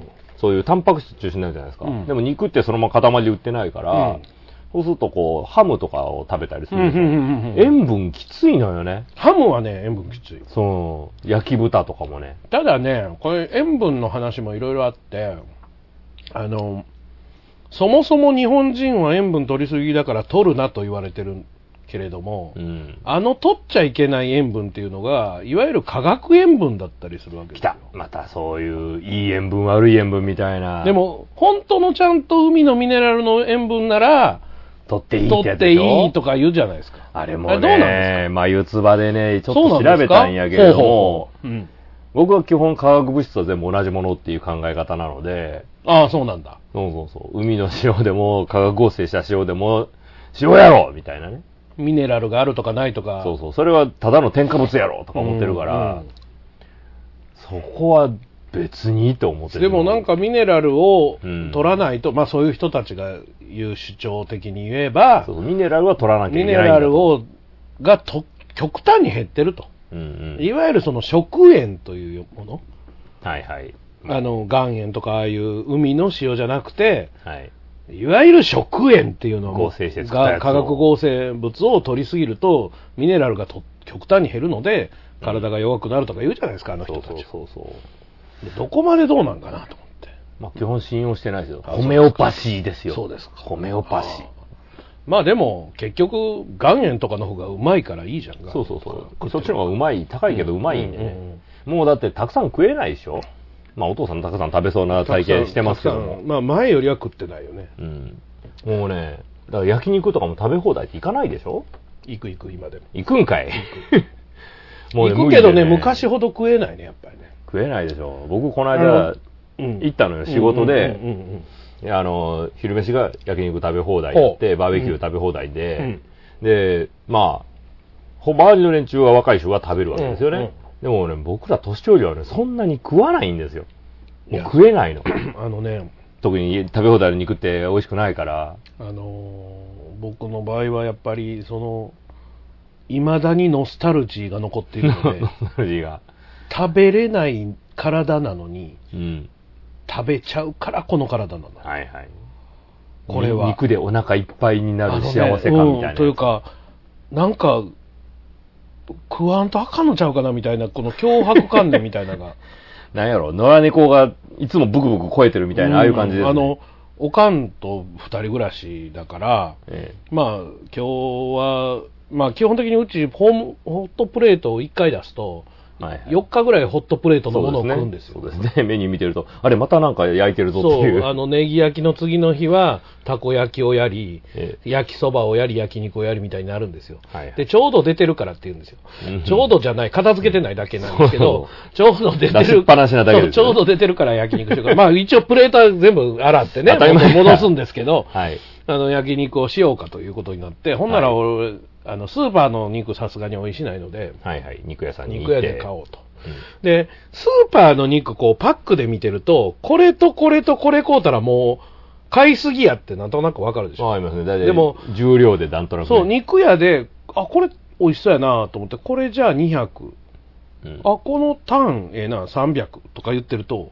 そういうタンパク質中心になるじゃないですか。うん、でも肉ってそのまま塊で売ってないから、うん、そうするとこう、ハムとかを食べたりするんですよ。うんうんうんうん、塩分きついのよね。 ハムはね、塩分きつい。 そう。焼き豚とかもね。 ただね、これ塩分の話もいろいろあって、あの、そもそも日本人は塩分取りすぎだから取るなと言われてるけれども、うん、あの取っちゃいけない塩分っていうのがいわゆる化学塩分だったりするわけですよ。 来た。またそういういい塩分悪い塩分みたいな。 でも本当のちゃんと海のミネラルの塩分なら取っていいってやつでしょ。 取っていいとか言うじゃないですか。 あれもね、どうなんですか。眉唾でね、ちょっと調べたんやけれども、うん、僕は基本化学物質は全部同じものっていう考え方なので。 ああ、そうなんだ。 そうそうそう。海の塩でも化学合成した塩でも塩やろみたいなね。 ミネラルがあるとかないとか。 そうそう。それはただの添加物やろとか思ってるから、うんうん、そこは別にって思ってる。 でもなんかミネラルを取らないと、うん、まあそういう人たちが言う主張的に言えば、 そうそうミネラルは取らなきゃいけないんだと。 ミネラルをがと極端に減ってると、うんうん。いわゆるその食塩というもの。 はいはい。 あの岩塩とかああいう海の塩じゃなくて、はい、いわゆる食塩っていうの合成して作ったやつを化学合成物を取りすぎるとミネラルがと極端に減るので体が弱くなるとか言うじゃないですか、うん、あの人たち。そうそうそうそうでどこまでどうなんかなと思って。 まあ基本信用してないですよ。ホメオパシーですよ。 そうですか。 ホメオパシー。 まあでも結局岩塩とかの方がうまいからいいじゃん。 そうそうそう。そっちの方がうまい、高いけどうまいんでね、うんうんうん。もうだってたくさん食えないでしょ。まあお父さんたくさん食べそうな体験してますけども。 まあ前よりは食ってないよね。 うん。もうね、だから焼肉とかも食べ放題って行かないでしょ。 行く行く今でも。 行くんかい。 もうね、行くけどね、昔ほど食えないねやっぱりね。 食えないでしょ。僕この間行ったのよ、仕事で。あの昼飯が焼肉食べ放題やってバーベキュー食べ放題で、うん、でまあ周りの連中は若い人が食べるわけですよね。うんうん、でもね僕ら年寄りはねそんなに食わないんですよ。もう食えないの。 あのね特に食べ放題の肉って美味しくないから。 あのー、僕の場合はやっぱりその未だにノスタルジーが残っているのでノスタルジーが食べれない体なのに。うん、食べちゃうからこの体なんだ。 はいはい。 これは肉でお腹いっぱいになる幸せ感みたいな、ねうん。 というかなんか食わんとあかんのちゃうかなみたいなこの脅迫観念みたいなのが。 なんやろ野良猫がいつもブクブク超えてるみたいな、うん、ああいう感じです、ね。 あのおかんと二人暮らしだから、ええ、まあ今日はまあ基本的にうちホームホットプレートをいっかい出すと。はいはい、よっかぐらいホットプレートのものを食うんですよ。 そうですね。そうですね。メニュー見てると、あれまたなんか焼いてるぞっていう。 そう、あのネギ焼きの次の日はたこ焼きをやり、ええ、焼きそばをやり焼肉をやりみたいになるんですよ。はいはい、でちょうど出てるからって言うんですよ。うん、ちょうどじゃない片付けてないだけなんですけど、ちょうど出てる。 出しっぱなしなだけです、ね、 ちょうど出てるから焼肉しようか。まあ一応プレートは全部洗ってね戻すんですけど、はい、あの焼肉をしようかということになって、ほんなら俺、はい、あのスーパーの肉さすがに美味しないので、 はいはい、肉屋さんに行って肉屋で買おうと。うん、でスーパーの肉こうパックで見てるとこれとこれとこれ買うたらもう買いすぎやってなんとなくわかるでしょ。 ありますね。だいたいでも重量でなんとなく、ね、 そう肉屋であこれ美味しそうやなと思ってこれじゃあにひゃく、うん、あこのタンええなさんびゃくとか言ってると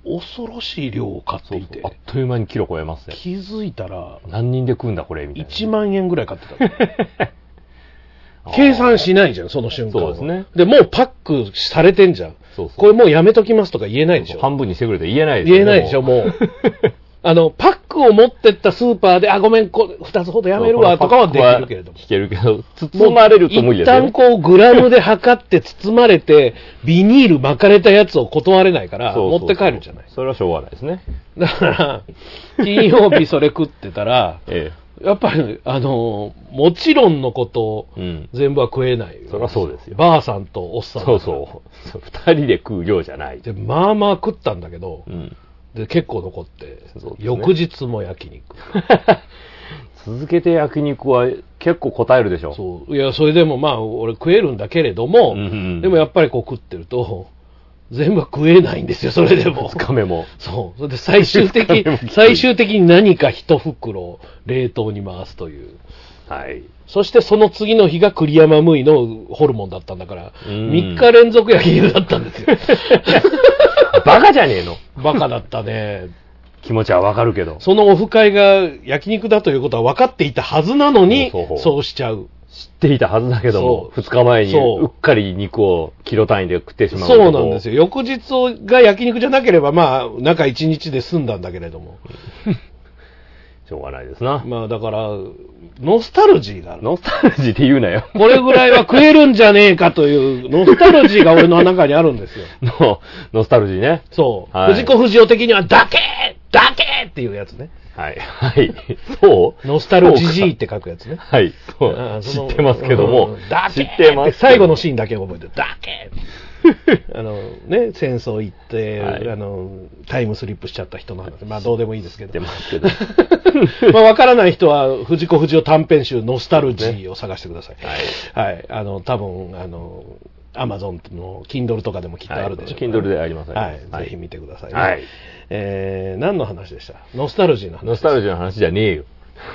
恐ろしい量を買っていて、 そうそうあっという間にキロ超えますね。 気づいたら何人で食うんだこれみたいな。 いちまんえんぐらい買ってた。計算しないじゃん、その瞬間。 そうですね。 で、もうパックされてんじゃん。 そうそうこれもうやめときますとか言えないでしょ。 半分にしてくれと言えないですよ言えないでしょ、もう。あの、パックを持ってったスーパーで、あ、ごめん、こ二つほどやめるわ、とかはできるけれども。 聞けるけど、包まれると無理ですよね。 一旦こう、グラムで測って包まれて、ビニール巻かれたやつを断れないから、 そうそうそう持って帰るじゃない。 それはしょうがないですね。 だから、金曜日それ食ってたら、 ええ、 やっぱり、あの、もちろんのこと、 うん、 全部は食えない。 そりゃそうですよ。 ばあさんとおっさん。 そうそう。二人で食う量じゃない。 で、まあまあ食ったんだけど、 うんで結構残って、ね、翌日も焼肉続けて焼肉は結構答えるでしょ。 そういやそれでもまあ俺食えるんだけれども、うんうん、でもやっぱりこう食ってると全部は食えないんですよ。それでもふつかめもそうそれで最終的に最終的に何か一袋冷凍に回すという。 はい。 そしてその次の日が栗山ムイのホルモンだったんだからみっか連続焼肉だったんですよ。 バカじゃねえの。 バカだったね。 気持ちはわかるけど。 そのオフ会が焼肉だということは分かっていたはずなのに、そうそうそうしちゃう。 知っていたはずだけども、ふつかまえにうっかり肉をキロ単位で食ってしまう。 そうなんですよ。翌日が焼肉じゃなければ、まあ、中いちにちで済んだんだけれども。 しょうがないですな。 まあだから、ノスタルジーがある。 ノスタルジーって言うなよ。 これぐらいは食えるんじゃねえかという、ノスタルジーが俺の中にあるんですよ。 の、ノスタルジーね。 そう。はい、藤子不二雄的には、だけだけっていうやつね。 はい。はい。そうノスタルジーって書くやつね。 はい。そう。知ってますけども。 うん、だけ知ってます。 最後のシーンだけ覚えてる。だけあのね、戦争行って、はい、あのタイムスリップしちゃった人の話、まあどうでもいいですけど、ますけどまあ分からない人は藤子不二雄短編集ノスタルジーを探してください。はい、はい、あの多分あのアマゾンの Kindle とかでもきっとあるでしょう、 はい、Kindle でありますね。 はい、はい、ぜひ見てください、ね。 はい。 えー、何の話でした？ノスタルジーの話。 ノスタルジーの話じゃねえよ。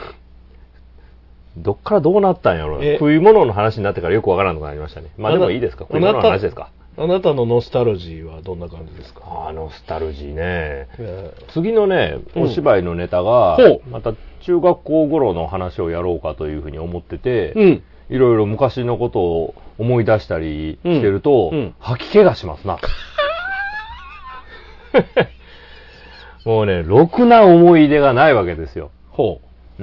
どっからどうなったんやろう。食い物の話になってからよくわからなくなりましたね。まあでもいいですか。食い物の話ですか。 あなたのノスタルジーはどんな感じですか？ ああ、ノスタルジーね。次のね、お芝居のネタが、うん、また中学校頃の話をやろうかというふうに思ってて、うん、いろいろ昔のことを思い出したりしてると、うんうん、吐き気がしますな。もうね、ろくな思い出がないわけですよ。 ほう。うん。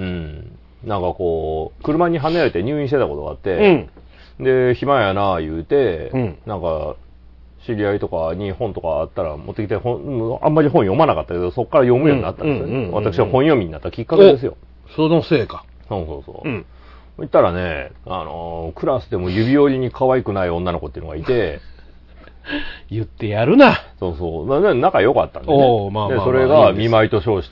なんかこう、車にはねられて入院してたことがあって、うん、で、暇やな言うて、うん、なんか、知り合いとかに本とかあったら持ってきて本、あんまり本読まなかったけど、そこから読むようになったんですよね。私は本読みになったきっかけですよ。 そのせいか。 そうそうそう。うん、言ったらね、あのー、クラスでも指折りに可愛くない女の子っていうのがいて、 言ってやるな。 そうそう。まあ、仲良かったんでね。おまあまあまあ、で、それが見舞いと称して、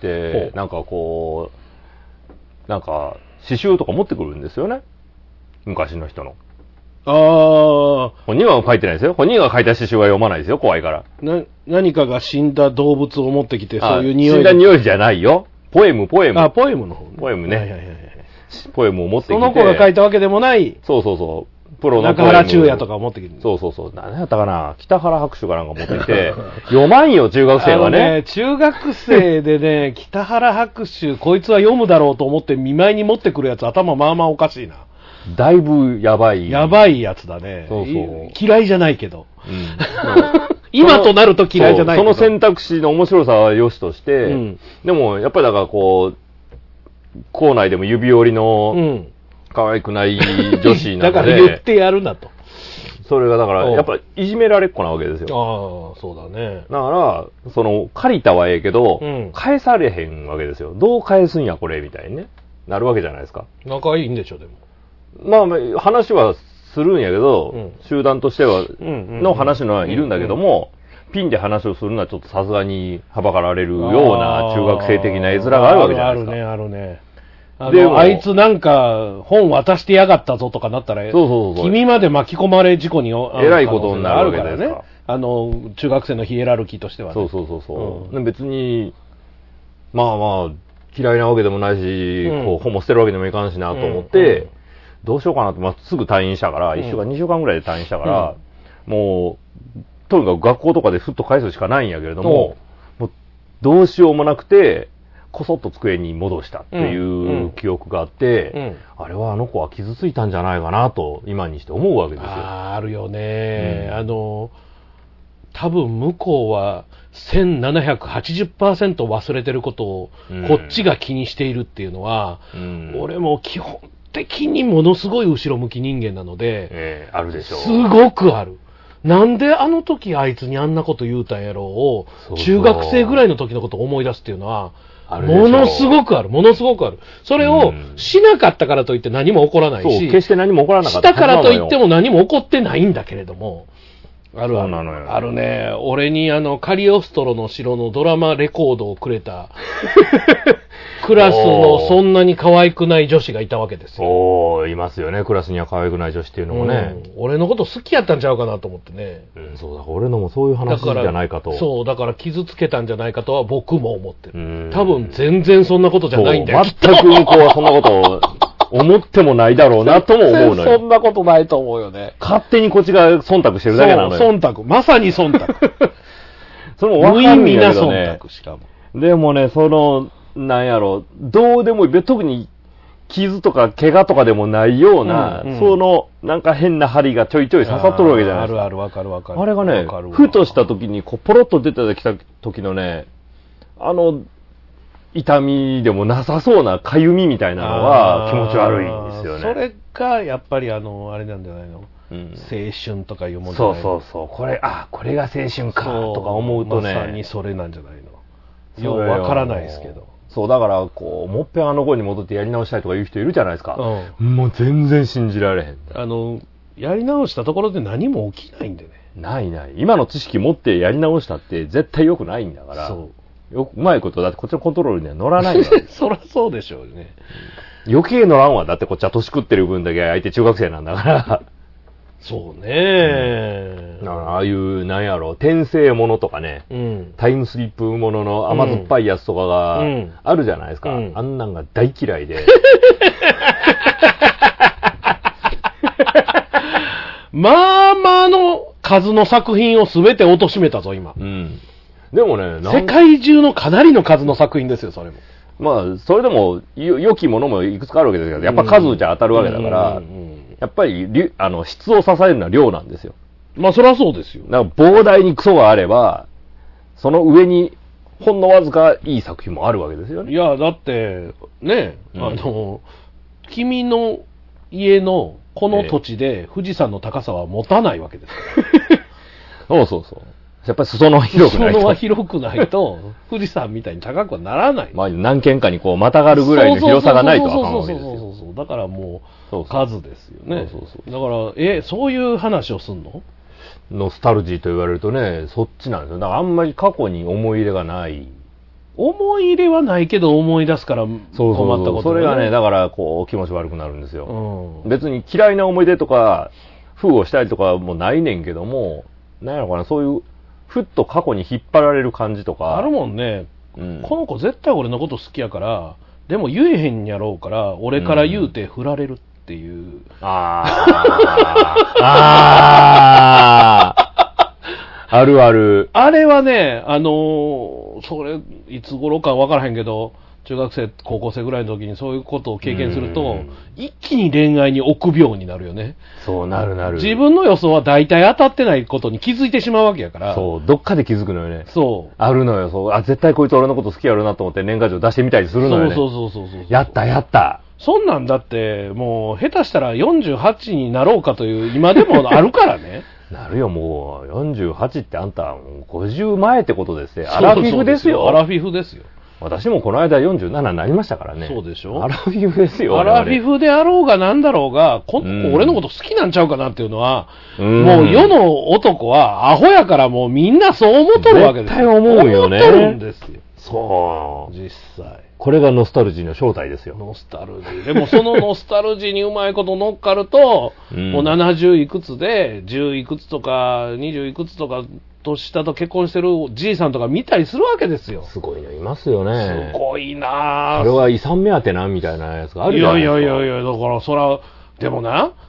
なんかこう、なんか、刺繍とか持ってくるんですよね。昔の人の。 ああ。 本人は書いてないですよ。本人が書いた刺繍は読まないですよ。怖いから。 な、何かが死んだ動物を持ってきて、そういう匂い。 死んだ匂いじゃないよ。ポエム、ポエム。 あ、ポエムの方、ね。 ポエムね。はいはいはい。ポエムを持ってきて。 その子が書いたわけでもない。 そうそうそう。プロの中原中也とか持ってきて。 そうそうそう。何やったかな。北原白秋かなんか持ってきて。読まんよ、中学生はね。ね、 中学生でね、北原白秋、こいつは読むだろうと思って見舞いに持ってくるやつ、頭まあまあおかしいな。 だいぶやばい。 やばいやつだね。 そうそう。 嫌いじゃないけど。うん、今となると嫌いじゃないけど。その選択肢の面白さは良しとして、うん、でもやっぱりだからこう、校内でも指折りの、うん可愛くない女子なので。 だから言ってやるなと。 それがだから、やっぱいじめられっ子なわけですよ。ああ、そうだね。 だから、その、借りたはええけど、うん、返されへんわけですよ。どう返すんや、これ、みたいにね。なるわけじゃないですか。 仲いいんでしょ、でも。 まあ、話はするんやけど、うん、集団としては、の話のはいるんだけども、ピンで話をするのはちょっとさすがにはばかられるような中学生的な絵面があるわけじゃないですか。 あるね、あるね。あの、あいつなんか本渡してやがったぞとかなったら、そうそうそう君まで巻き込まれ事故にえらいことになるわけじゃないですか。ね、 あの、中学生のヒエラルキーとしてはね。 そうそうそうそう、うん、別に、まあまあ、嫌いなわけでもないし、うん、こう、本も捨てるわけでもいかんしなと思って、うんうん、どうしようかなと、まあ、すぐ退院したから、いっしゅうかん、にしゅうかんぐらいで退院したから、うん、もう、とにかく学校とかでふっと返すしかないんやけれども、もうどうしようもなくて、こそっと机に戻したっていう記憶があって、うんうん、あれはあの子は傷ついたんじゃないかなと今にして思うわけですよ。 あ, あるよね、うん、あの多分向こうはせんななひゃくはちじゅっパーセント 忘れてることをこっちが気にしているっていうのは、うん、俺も基本的にものすごい後ろ向き人間なので、 えー、あるでしょう。 すごくある。なんであの時あいつにあんなこと言うたんやろうを中学生ぐらいの時のことを思い出すっていうのはものすごくある、ものすごくある。それをしなかったからといって何も起こらないし、 そう、決して何も起こらなかった。 したからといっても何も起こってないんだけれども、あるある。 そうなのよ。 あるね。俺にあの、カリオストロの城のドラマレコードをくれた、クラスのそんなに可愛くない女子がいたわけですよ。 おー、いますよね。クラスには可愛くない女子っていうのもね。 うん、俺のこと好きやったんちゃうかなと思ってね。 うん、そうだから俺のもそういう話じゃないかと。 そう、だから傷つけたんじゃないかとは僕も思ってる。多分全然そんなことじゃないんだよ。 全く向こうはそんなことを思ってもないだろうなとも思うのよ。 そんなことないと思うよね。 勝手にこっちが忖度してるだけなのよ。 そう、忖度。まさに忖度。 それも分かるんだけどね。無意味な忖度しかも。 でもね、その、なんやろ、どうでもいい、特に傷とか怪我とかでもないような、うんうん、その、なんか変な針がちょいちょい刺さっとるわけじゃないですか。 あるある、わかるわかる。 あれがね、ふとした時に、こう、ポロッと出てきた時のね、あの、痛みでもなさそうなかゆみみたいなのは気持ち悪いんですよね。 それが、やっぱりあの、あれなんじゃないの、うん、青春とかいうものじゃないの。 そうそうそう。これ、あ、これが青春か、とか思うとね。 まさにそれなんじゃないの。ようわからないですけど。 そう、だから、こう、もっぺんあの声に戻ってやり直したいとか言う人いるじゃないですか。うん、もう全然信じられへん。 あの、やり直したところで何も起きないんでね。 ないない。今の知識持ってやり直したって絶対良くないんだから。そう。よく、うまいこと、だってこっちのコントロールには乗らないんだそりゃそうでしょうね。 余計乗らんわ。だってこっちは年食ってる分だけ相手中学生なんだから。 そうね、 うん、ああいう、なんやろ、転生ものとかね、うん、タイムスリップものの甘酸っぱいやつとかがあるじゃないですか。うん、あんなんが大嫌いで。 まあまあの数の作品を全て貶めたぞ、今。うん、 でもね、 世界中のかなりの数の作品ですよ、それも。 まあ、それでも、良きものもいくつかあるわけですけど、やっぱ数じゃ当たるわけだから、うんうんうんうん、やっぱり、あの、質を支えるのは量なんですよ。 まあ、そりゃそうですよ。 だから膨大にクソがあれば、その上に、ほんのわずかいい作品もあるわけですよね。 いや、だって、ね、うん、あの、君の家のこの土地で富士山の高さは持たないわけですから。 そうそうそう。やっぱり裾野は広くないと。 裾野は広くないと、富士山みたいに高くはならない。 まあ、何軒かにこう、またがるぐらいの広さがないとあかんわけですよ。 そうそうそうそう。だからもう、数ですよね。そうそうそう。だから、え、そういう話をすんの？ ノスタルジーと言われるとね、そっちなんですよ。だからあんまり過去に思い入れがない。 思い入れはないけど思い出すから困ったこと、ね、 そうそうそう。それがね、だからこう、気持ち悪くなるんですよ。うん、別に嫌いな思い出とか、封をしたりとかもないねんけども、なんやろかな、そういう、ふっと過去に引っ張られる感じとか。 あるもんね、うん。この子絶対俺のこと好きやから、でも言えへんやろうから、俺から言うて振られるっていう。うん、ああ。ああ。あるある。 あれはね、あのー、それ、いつ頃かわからへんけど、中学生、高校生ぐらいの時にそういうことを経験すると、一気に恋愛に臆病になるよね。 そうなるなる。 自分の予想は大体当たってないことに気づいてしまうわけやから。 そう、どっかで気づくのよね。 そう。 あるのよ、そう。あ、絶対こいつ俺のこと好きやろなと思って年賀状出してみたりするのよね。 そうそうそうそうそう。 やったやった。 そんなんだって、もう、下手したらよんじゅうはちになろうかという、今でもあるからね。 なるよ、もう、よんじゅうはちってあんた、ごじゅうまえってことですよ。アラフィフですよ。 アラフィフですよ。 私もこの間よんじゅうななになりましたからね。 そうでしょ。 アラフィフですよ。 アラフィフであろうがなんだろうが、この子俺のこと好きなんちゃうかなっていうのは、うん、もう世の男はアホやからもうみんなそう思っとるわけですよ。 絶対思うよね。 思っとるんですよ。 そう。 実際。 これがノスタルジーの正体ですよ。 ノスタルジー。でもそのノスタルジーにうまいこと乗っかると、うん、もうななじゅういくつで、じゅういくつとか、にじゅういくつとか、年下と結婚してるじいさんとか見たりするわけですよ。 すごいのいますよね。 すごいなぁ。 それは遺産目当てなみたいなやつがあるじゃないですか。 いやいやいやいや、だからそら、でもな、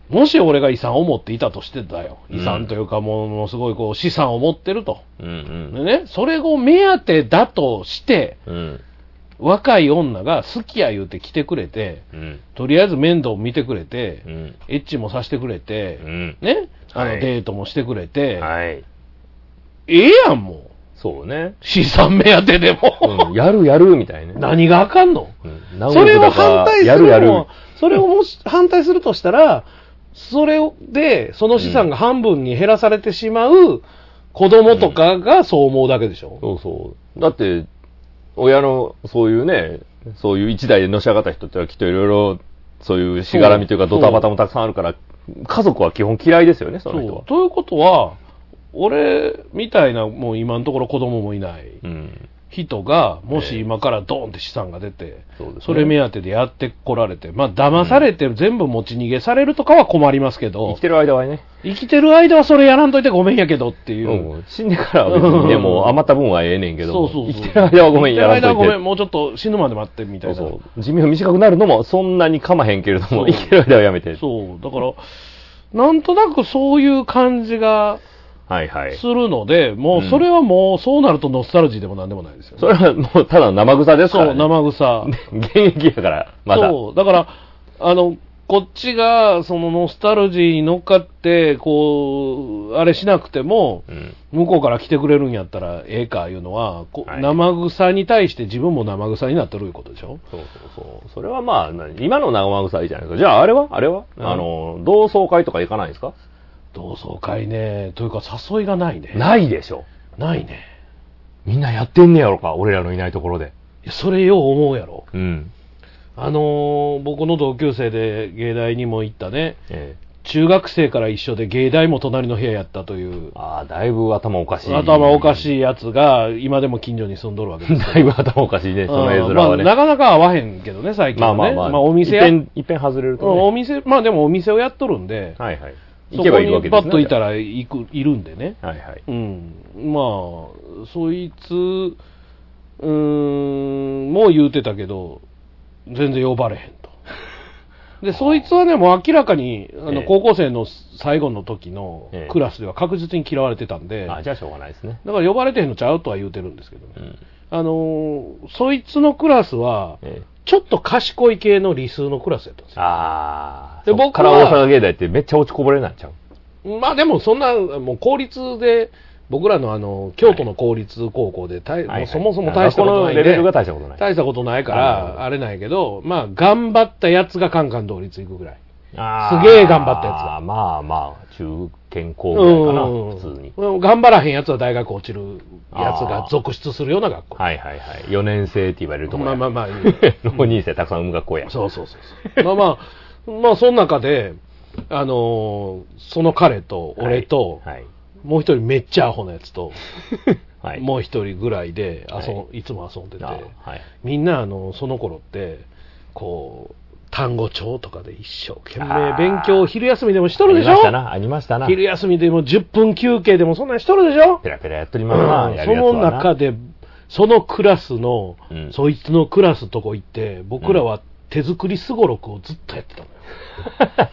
もし俺が遺産を持っていたとしてたよ。遺産というか、ものすごいこう資産を持ってると。うんうん、でね、それを目当てだとして、うん、若い女が好きや言うて来てくれて、うん、とりあえず面倒を見てくれて、うん、エッチもさせてくれて、うん、ね、あの、はい、デートもしてくれて、はい、ええやん、もう。 そうね。 資産目当てでも、 うん。やるやるみたいな。 何があかんの、うん、それを反対するのやるやるそれをもし反対するとしたら、それで、その資産が半分に減らされてしまう子供とかがそう思うだけでしょ、 うん、そうそう。だって、親のそういうね、そういう一代でのし上がった人ってはきっといろいろ、そういうしがらみというかドタバタもたくさんあるから、家族は基本嫌いですよね、その人は。 ということは、俺みたいな、もう今のところ子供もいない人が、もし今からドーンって資産が出て、えー そ, ね、それ目当てでやってこられて、まあ騙されて全部持ち逃げされるとかは困りますけど、 生きてる間はね。 生きてる間はそれやらんといてごめんやけどっていう。 うん、死んでからは別にね、もう余った分はええねんけど、そうそうそう、生きてる間はごめんやらんといて。生きてる間はごめん、もうちょっと死ぬまで待ってみたいな。そうそう。寿命短くなるのもそんなにかまへんけれども、生きてる間はやめて。 そう、だから、なんとなくそういう感じが、はいはい。するので、もうそれはもうそうなるとノスタルジーでもなんでもないですよ、ね、 それはもうただ生臭ですからね。 そう、生臭。 現役やから、まだ。 そう、だから、あの、こっちがそのノスタルジーに乗っかって、こう、あれしなくても、うん、向こうから来てくれるんやったらええかいうのは、こはい、生臭に対して自分も生臭になってるいうことでしょ。 そうそうそう。それはまあ、今の生臭いじゃないですか。じゃああれはあれは、うん、あの、同窓会とか行かないんですか？ 同窓会ね、というか誘いがないね。 ないでしょ。 ないね。 みんなやってんねやろか、俺らのいないところで。 いやそれよう思うやろ。うん。あのー、僕の同級生で芸大にも行ったね、ええ、中学生から一緒で芸大も隣の部屋やったという。 ああ、だいぶ頭おかしい。 頭おかしいやつが今でも近所に住んどるわけです。 だいぶ頭おかしいね、その絵面はね。 まあ、なかなか合わへんけどね、最近はね。まあまあまあ。まあ、お店や。いっぺん、いっぺん外れるとね。 お店、まあでもお店をやっとるんで。はいはい。行けばいいわけですね。そこにパッといたら行く、いるんでね。はいはい。うん。まあ、そいつ、うーん、もう言うてたけど、全然呼ばれへんと。で、そいつはね、もう明らかに、あの、高校生の最後の時のクラスでは確実に嫌われてたんで。ええ、 あ、じゃあしょうがないですね。 だから呼ばれてへんのちゃうとは言うてるんですけどね。うん、あの、そいつのクラスは、ええ、ちょっと賢い系の理数のクラスやったんですよ。 ああ。で、僕は。大阪芸大ってめっちゃ落ちこぼれになっちゃう。まあでもそんな、もう公立で、僕らのあの、京都の公立高校で、はい、もうそもそも大したことないんで、 レベルが大したことない。 大したことないから、あれないけど、まあ頑張ったやつがカンカン同率行くぐらい。すげえ頑張ったやつが。 まあまあ、中堅校ぐらいかな、普通に。 頑張らへんやつは大学落ちるやつが続出するような学校。 はいはいはい。よねん生って言われるところ。 まあまあまあ。 浪人生たくさん産む学校や。 そうそうそうそう。まあまあ、まあその中で、あのー、その彼と俺と、はいはい、もう一人めっちゃアホなやつと、はい、もう一人ぐらいで遊、はい、いつも遊んでて、はい、みんなあのその頃ってこう単語帳とかで一生懸命勉強を昼休みでもしとるでしょ。 ありましたな、ありましたな。 昼休みでもじゅっぷん休憩でもそんなにしとるでしょ。 ペラペラやっとりますな、うん、やるやつはな。 その中でそのクラスの、うん、そいつのクラスとこ行って僕らは手作りすごろくをずっとやってたのよ。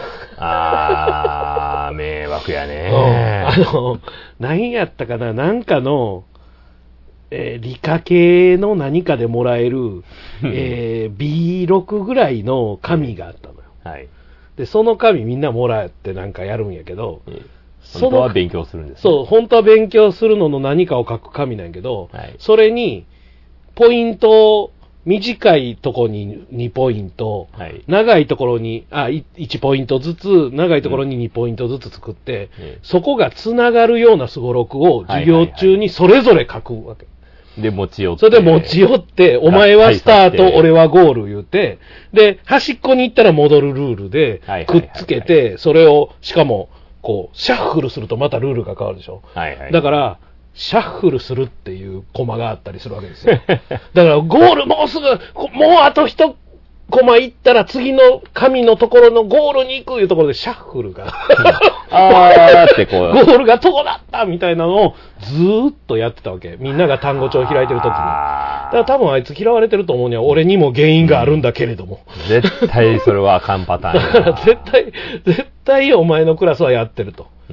あー、迷惑やね。 あの、何やったかな、なんかの、えー、理科系の何かでもらえる、えー、ビーろく ぐらいの紙があったのよ。はい。で、その紙みんなもらってなんかやるんやけど、うん、 本当は勉強するんです、ね、 そう、本当は勉強するのの何かを書く紙なんやけど、はい、それに、ポイントを、短いところににポイント、はい、長いところにあいちポイントずつ、長いところににポイントずつ作って、うん、そこがつながるようなすごろくを授業中にそれぞれ書くわけ。 で、持ち寄って。 それで持ち寄って、お前はスタート、俺はゴール言うて、で、端っこに行ったら戻るルールで、くっつけて、それを、しかも、こう、シャッフルするとまたルールが変わるでしょ。はいはい、だから、シャッフルするっていうコマがあったりするわけですよ。だからゴールもうすぐ、もうあと一コマ行ったら次の紙のところのゴールに行くいうところでシャッフルがあーってこうゴールがどうだったみたいなのをずーっとやってたわけ。みんなが単語帳を開いてる時に。 から多分あいつ嫌われてると思うには、俺にも原因があるんだけれども。 うん、絶対それはあかんパターン。 だから絶対、絶対お前のクラスはやってると。 うん。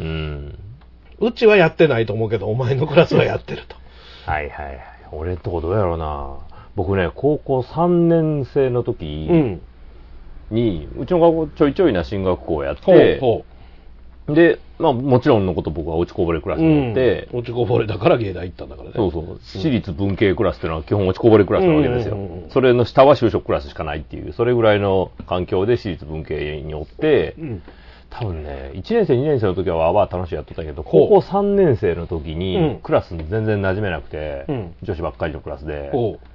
うちはやってないと思うけど、お前のクラスはやってると。 はいはいはい。俺んとこどうやろうな。僕ね、高校さんねん生の時に、うん、うちの学校ちょいちょいな進学校やって、ほうほうで、まあもちろんのこと僕は落ちこぼれクラスになって、 うん、落ちこぼれだから芸大行ったんだからね。 そうそう。私立文系クラスっていうのは基本落ちこぼれクラスなわけですよ。うんうんうん、それの下は就職クラスしかないっていう、それぐらいの環境で私立文系におって、うん、多分ね、いちねん生、にねん生の時はわーわー楽しいやってたけど、高校さんねん生の時にクラスに全然馴染めなくて、うん、女子ばっかりのクラスで、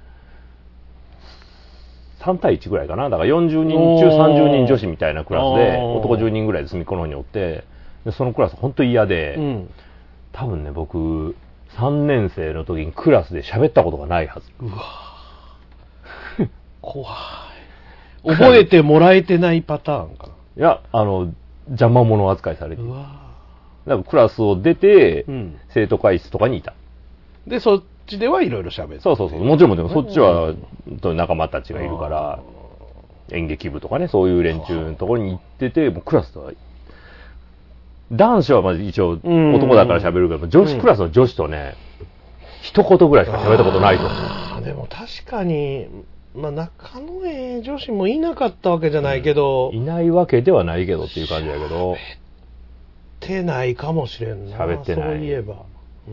さん対いちぐらいかな。だからよんじゅうにん中さんじゅうにん女子みたいなクラスで、男じゅうにんぐらいで隅っこの方におって、でそのクラス本当に嫌で、うん、多分ね、僕、さんねん生の時にクラスで喋ったことがないはず。うわ怖い。覚えてもらえてないパターンかな。 いや、あの、邪魔者扱いされてる。うわなんかクラスを出て、うん、生徒会室とかにいた。 で、そっちではいろいろ喋る。 そうそうそう。もちろんもちろん、そっちは、仲間たちがいるから、演劇部とかね、そういう連中のところに行ってて、もうクラスとは、男子はまず一応男だから喋るけど、女子クラスの女子とね、一言ぐらいしか喋ったことないと思う。 あでも確かに、まあ仲のええ女子もいなかったわけじゃないけど、 うん、いないわけではないけどっていう感じだけど、 喋ってないかもしれんな。 喋ってない。 そういえば。 うん、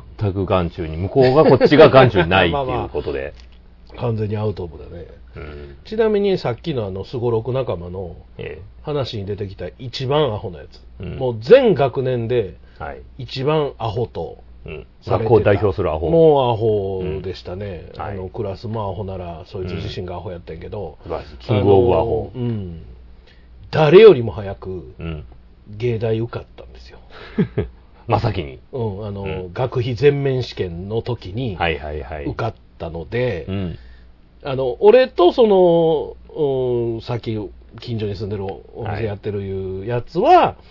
全く眼中に、向こうがこっちが眼中にないっていうことで。 まあまあ完全にアウトオブだね。うん、ちなみにさっきのあのすごろく仲間の話に出てきた一番アホなやつ、うん、もう全学年で一番アホとされてた、うん、学校を代表するアホ、 もうアホでしたね、うん、あのクラスもアホならそいつ自身がアホやったんやけど、 うん、キングオブアホ、 うん、誰よりも早く芸大受かったんですよ真っ先に、 うん、あの、うん、学費全面試験の時に受かったので、はいはいはい、うんあの、俺とその、うん、さっき近所に住んでるお店やってるいうやつは、はい、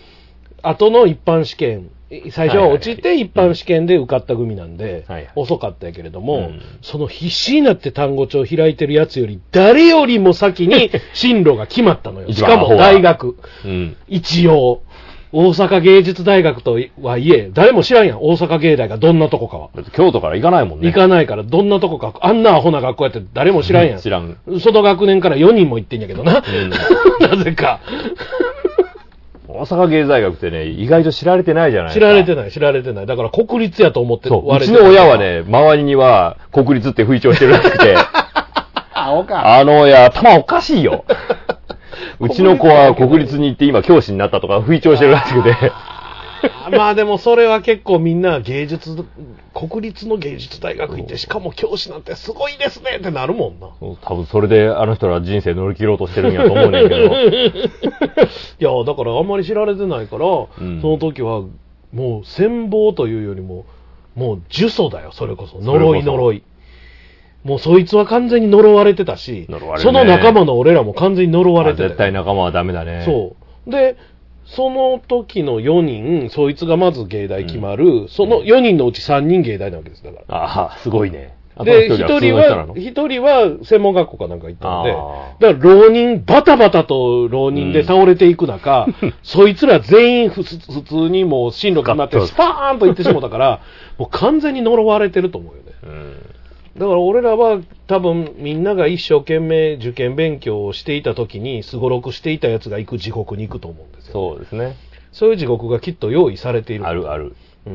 後の一般試験、最初は落ちて一般試験で受かった組なんで、はいはい、遅かったやけれども、うん、その必死になって単語帳開いてるやつより誰よりも先に進路が決まったのよ。しかも大学、うん、一応。大阪芸術大学とはいえ、誰も知らんやん。大阪芸大がどんなとこかは。 だって京都から行かないもんね。 行かないから、どんなとこか。あんなアホな学校やって誰も知らんやん。 知らん。 その学年からよにんも行ってんやけどな。うん、なぜか。 大阪芸術大学ってね、意外と知られてないじゃないですか。知られてない、知られてない。だから国立やと思ってる。 うちの親はね、周りには国立って吹聴してるらしくて。 あ、おか。 あの親、頭おかしいよ。うちの子は国立に行って今教師になったとか吹聴してるらしくてまあでもそれは結構みんな芸術国立の芸術大学行ってしかも教師なんてすごいですねってなるもんな。 多分それであの人ら人生乗り切ろうとしてるんやと思うねんけどいやだからあんまり知られてないから、うん、その時はもう羨望というよりももう呪詛だよ。それこそ呪い呪い。もうそいつは完全に呪われてたし、ね、その仲間の俺らも完全に呪われてた。 絶対仲間はダメだね。 そう。で、その時のよにん、そいつがまず芸大決まる、うん、そのよにんのうちさんにん芸大なわけです。だから。 ああ、すごいね。 で、一人は、一人は専門学校かなんか行ったので、だから浪人、バタバタと浪人で倒れていく中、うん、そいつら全員普通にもう進路決まってスパーンと行ってしまったから、もう完全に呪われてると思うよね。うんだから俺らは多分みんなが一生懸命受験勉強をしていた時にすごろくしていたやつが行く地獄に行くと思うんですよ、ね。 そうですね。 そういう地獄がきっと用意されている。 あるある。うん。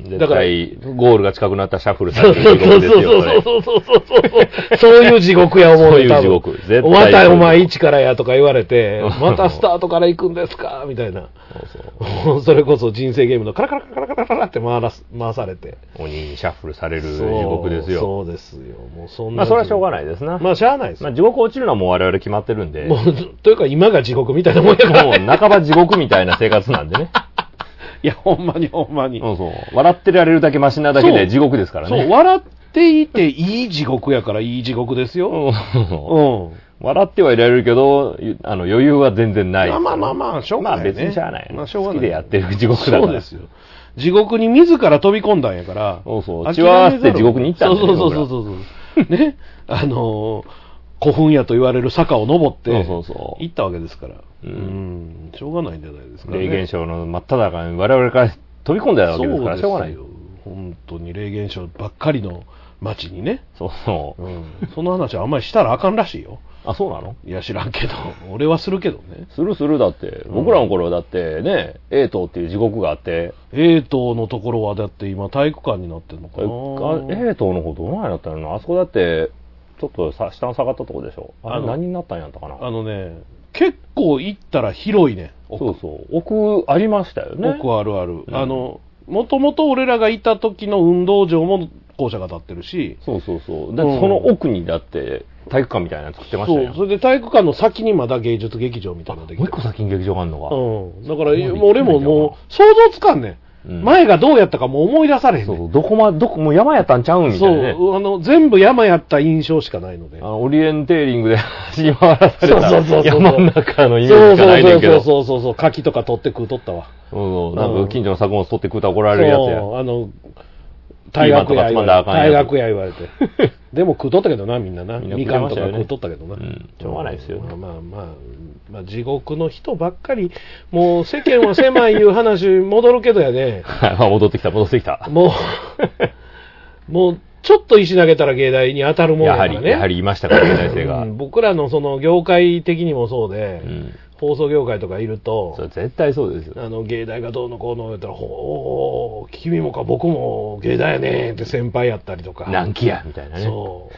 絶対ゴールが近くなったらシャッフルされてる地獄ですよ。 そうそうそうそうそうそう。そういう地獄や思う。 そういう地獄。絶対。 またお前一からやとか言われて、またスタートから行くんですかみたいな。そうそう。それこそ人生ゲームのカラカラカラカラカラって回らす回されて。 鬼にシャッフルされる地獄ですよ。 そうですよ。もうそんな。 まあそれはしょうがないですな。 まあしゃあないです。 まあ地獄落ちるのはもう我々決まってるんで。 もうというか今が地獄みたいなもんやから、 ね。もう半ば地獄みたいな生活なんでね。 いや、ほんまにほんまに。 そうそう。笑ってられるだけマシなだけで地獄ですからね。 そう、笑っていていい地獄やからいい地獄ですよ。うん。 うん、笑ってはいられるけど、あの余裕は全然ない。 まあまあまあまあ、しょうがない、ね。 まあ別にしゃあない。まあしょうがない。好きでやってる地獄だから。 そうですよ。地獄に自ら飛び込んだんやから。 そうそう。血は合わせて地獄に行ったんだよ。 そうそうそうそう。 ね、あの古墳やと言われる坂を登ってそうそうそう行ったわけですから、 うん、 うん、しょうがないんじゃないですかね。 霊現象の真っ只中に我々から飛び込んでたわけですからしょうがないよ。 本当に霊現象ばっかりの街にね。 そうそう、 うん、その話はあんまりしたらあかんらしいよ。 あ、そうなの？ いや知らんけど俺はするけどね。 するする。だって僕らの頃はだってね、栄東っていう地獄があって、 栄東のところはだって今体育館になってるのかな。 栄東の方どうなんやったの？あそこだってちょっとさ下に下がったとこでしょ。あれ何になったんやったかな。 あのね、結構行ったら広いね。 そうそう、奥ありましたよね。 奥あるある、うん、あのもともと俺らがいた時の運動場も校舎が建ってるし、 そうそうそう、で、うん、その奥にだって体育館みたいなの作ってましたよ。 そう、それで体育館の先にまだ芸術劇場みたいなのできて、 もう一個先に劇場があるのか。 うん、だからもう俺ももう想像つかんねん。うん、前がどうやったかもう思い出されへんねん。 そう、どこまどこもう山やったんちゃうんみたいなね。 そう、あの全部山やった印象しかないので。 あのオリエンテーリングで走り回らされた山の中のイメージしかないねんけど。 そうそうそうそうそう、牡蠣とか取って食うとったわ。 そうそう、なんか近所の作物取って食うたら怒られるやつや。 そう、あの大学や言われて、大学や言われて。でも食うとったけどな、みんなな。みかんとか食うとったけどな。 うん、しょうがないですよね。 まあまあまあ、まあ、地獄の人ばっかり、もう世間は狭いいう話戻るけどやね。 戻ってきた、戻ってきた。 もう、もう、ちょっと石投げたら芸大に当たるもんやからね。 やはり、やはりいましたから、芸大生が。 うん、僕らのその業界的にもそうで、うん、放送業界とかいると、 それ絶対そうですよ。 あの芸大がどうのこうの言ったら、ほー、君もか僕も芸大やねって先輩やったりとか。 何期やみたいなね。 そう。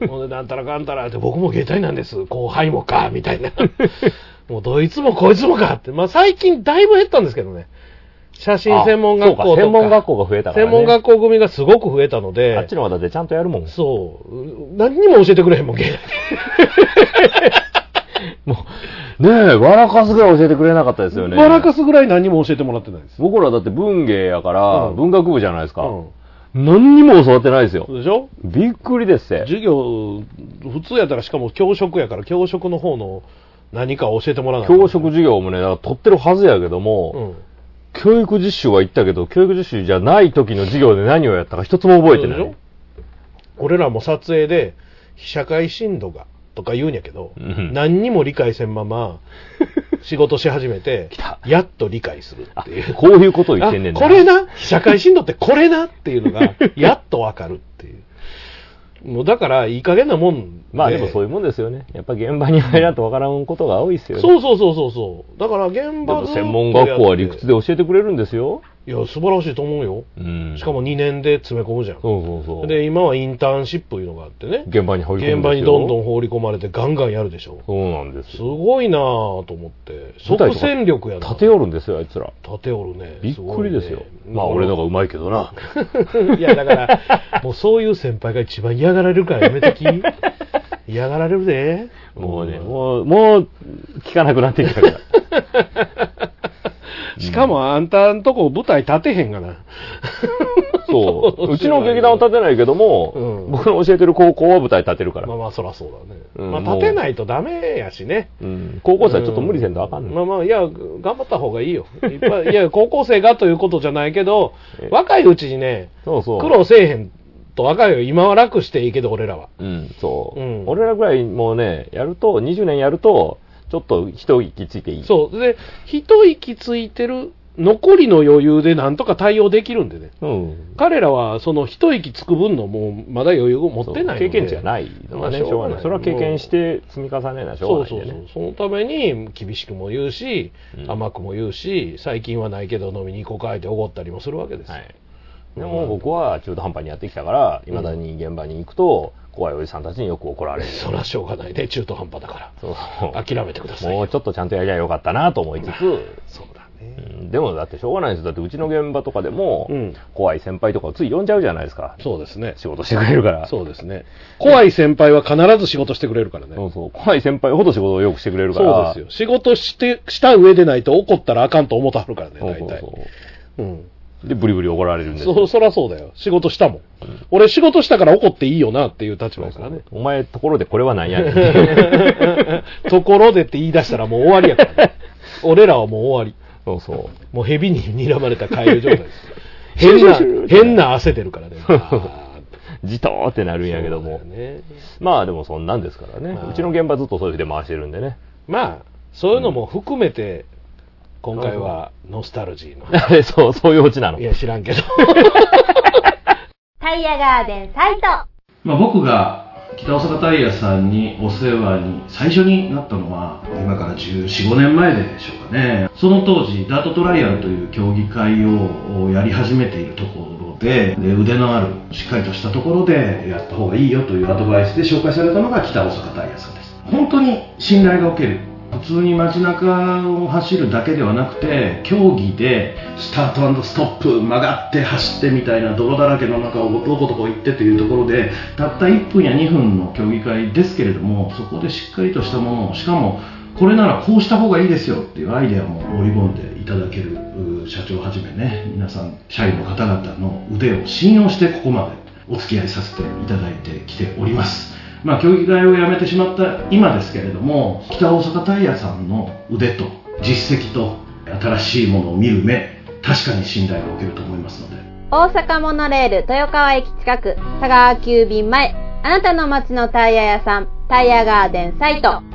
ほんで、なんたらかんたらって僕も芸大なんです。後輩もかみたいな。もうどいつもこいつもかって。まあ最近だいぶ減ったんですけどね。写真専門学校とか。 専門学校が増えたからね。 専門学校組がすごく増えたので。 あっちの方だってちゃんとやるもん。 そう。何にも教えてくれへんもん、芸大。 もう、ねえ、笑かすぐらい教えてくれなかったですよね。 笑かすぐらい何も教えてもらってないです。 僕らだって文芸やから、うん、文学部じゃないですか。 うん、 何にも教わってないですよ。 でしょ？ びっくりですって。 授業、普通やったらしかも教職やから、教職の方の何か教えてもらわない。 教職授業もね、だから取ってるはずやけども、うん、教育実習は行ったけど、教育実習じゃない時の授業で何をやったか一つも覚えてない。 俺らも撮影で、被写界深度が、とか言うんやけど、うん、何にも理解せんまま仕事し始めてやっと理解するっていう。 こういうことを言ってんねんな。 これな、社会深度ってこれなっていうのがやっとわかるっていう。もうだからいい加減なもん。 まあでもそういうもんですよね。やっぱ現場に入らんとわからんことが多いですよね。 そうそうそうそうそう。だから現場でも専門学校は理屈で教えてくれるんですよ。 いや、素晴らしいと思うよ。うん、しかもにねんで詰め込むじゃん。 そうそうそう。 で、今はインターンシップいうのがあってね。 現場に放り込むんですよ。 現場にどんどん放り込まれてガンガンやるでしょ。 そうなんです。 すごいなぁと思って。即戦力やな。 立ておるんですよ、あいつら。 立ておるね。 びっくりですよ。ね、まあ、俺の方がうまいけどな。 いや、だから、もうそういう先輩が一番嫌がられるからやめとき。嫌がられるで。 もうね、もう、もう、聞かなくなってきたから。 しかもあんたんとこ舞台立てへんがな。 そう。うちの劇団は立てないけども、うん、僕の教えてる高校は舞台立てるから。 まあまあそらそうだね。うん、まあ立てないとダメやしね。 うん、高校生はちょっと無理せんとあかんね、 うん。まあまあ、いや、頑張った方がいいよ。いっぱい、いや、高校生がということじゃないけど、若いうちにね、 そうそう苦労せえへんと若いよ。今は楽していいけど、俺らは。 うん、そう。うん、俺らぐらいもうね、やると、にじゅうねんやると、ちょっと一息ついていい。 そう。で、一息ついてる、残りの余裕でなんとか対応できるんでね。うん、彼らは、その一息つく分のもう、まだ余裕を持ってないので。 経験値がないのがね、しょうがない。それは経験して積み重ねないしょうがないんでね。 そうそうそう。そのために、厳しくも言うし、うん、甘くも言うし、最近はないけど飲みに行こうかっておごったりもするわけです。はい。 でも僕は中途半端にやってきたから、いまだに現場に行くと、怖いおじさんたちによく怒られる。 そりゃしょうがないね、中途半端だから。そうそう。諦めてください。 もうちょっとちゃんとやりゃよかったなと思いつつ、 そうだね、 うん。でもだってしょうがないです。だってうちの現場とかでも、うん、怖い先輩とかをつい呼んじゃうじゃないですか。 そうですね。 仕事してくれるから。 そうですね。怖い先輩は必ず仕事してくれるからね。 そうそう。怖い先輩ほど仕事をよくしてくれるから。 そうですよ。仕事して、した上でないと怒ったらあかんと思ってはるからね、大体。そうそうそう。うん。 で、ブリブリ怒られるんですよ。 そ、そらそうだよ。仕事したもん。うん、俺仕事したから怒っていいよなっていう立場だからね。 お前ところでこれは何やねん。 ところでって言い出したらもう終わりやからね。俺らはもう終わり。 そうそう。 もう蛇に睨まれたカエル状態です。変な、変な汗出るからね。 じとーってなるんやけども。ね、まあでもそんなんですからね、まあ。うちの現場ずっとそういう筆回してるんでね。 まあ、そういうのも含めて、うん、今回はノスタルジーの。 そう、そういうオチなの。 いや、知らんけど。 タイヤガーデンサイト。 まあ僕が、北大阪タイヤさんにお世話に最初になったのは今からじゅうよん、ごねんまえでしょうかね。その当時ダートトライアルという競技会をやり始めているところで、で腕のあるしっかりとしたところでやった方がいいよというアドバイスで紹介されたのが北大阪タイヤさんです。本当に信頼がおける。普通に街中を走るだけではなくて競技でスタート&ストップ曲がって走ってみたいな泥だらけの中をどこどこ行ってというところでたったいっぷんやにふんの競技会ですけれども、そこでしっかりとしたものを、しかもこれならこうした方がいいですよっていうアイデアも盛り込んでいただける社長はじめね、皆さん社員の方々の腕を信用してここまでお付き合いさせていただいてきております。まあ、競技会をやめてしまった今ですけれども、北大阪タイヤさんの腕と実績と新しいものを見る目、確かに信頼がおけると思いますので。 大阪モノレール豊川駅近く、佐川急便前、あなたの街のタイヤ屋さん、タイヤガーデンサイト。は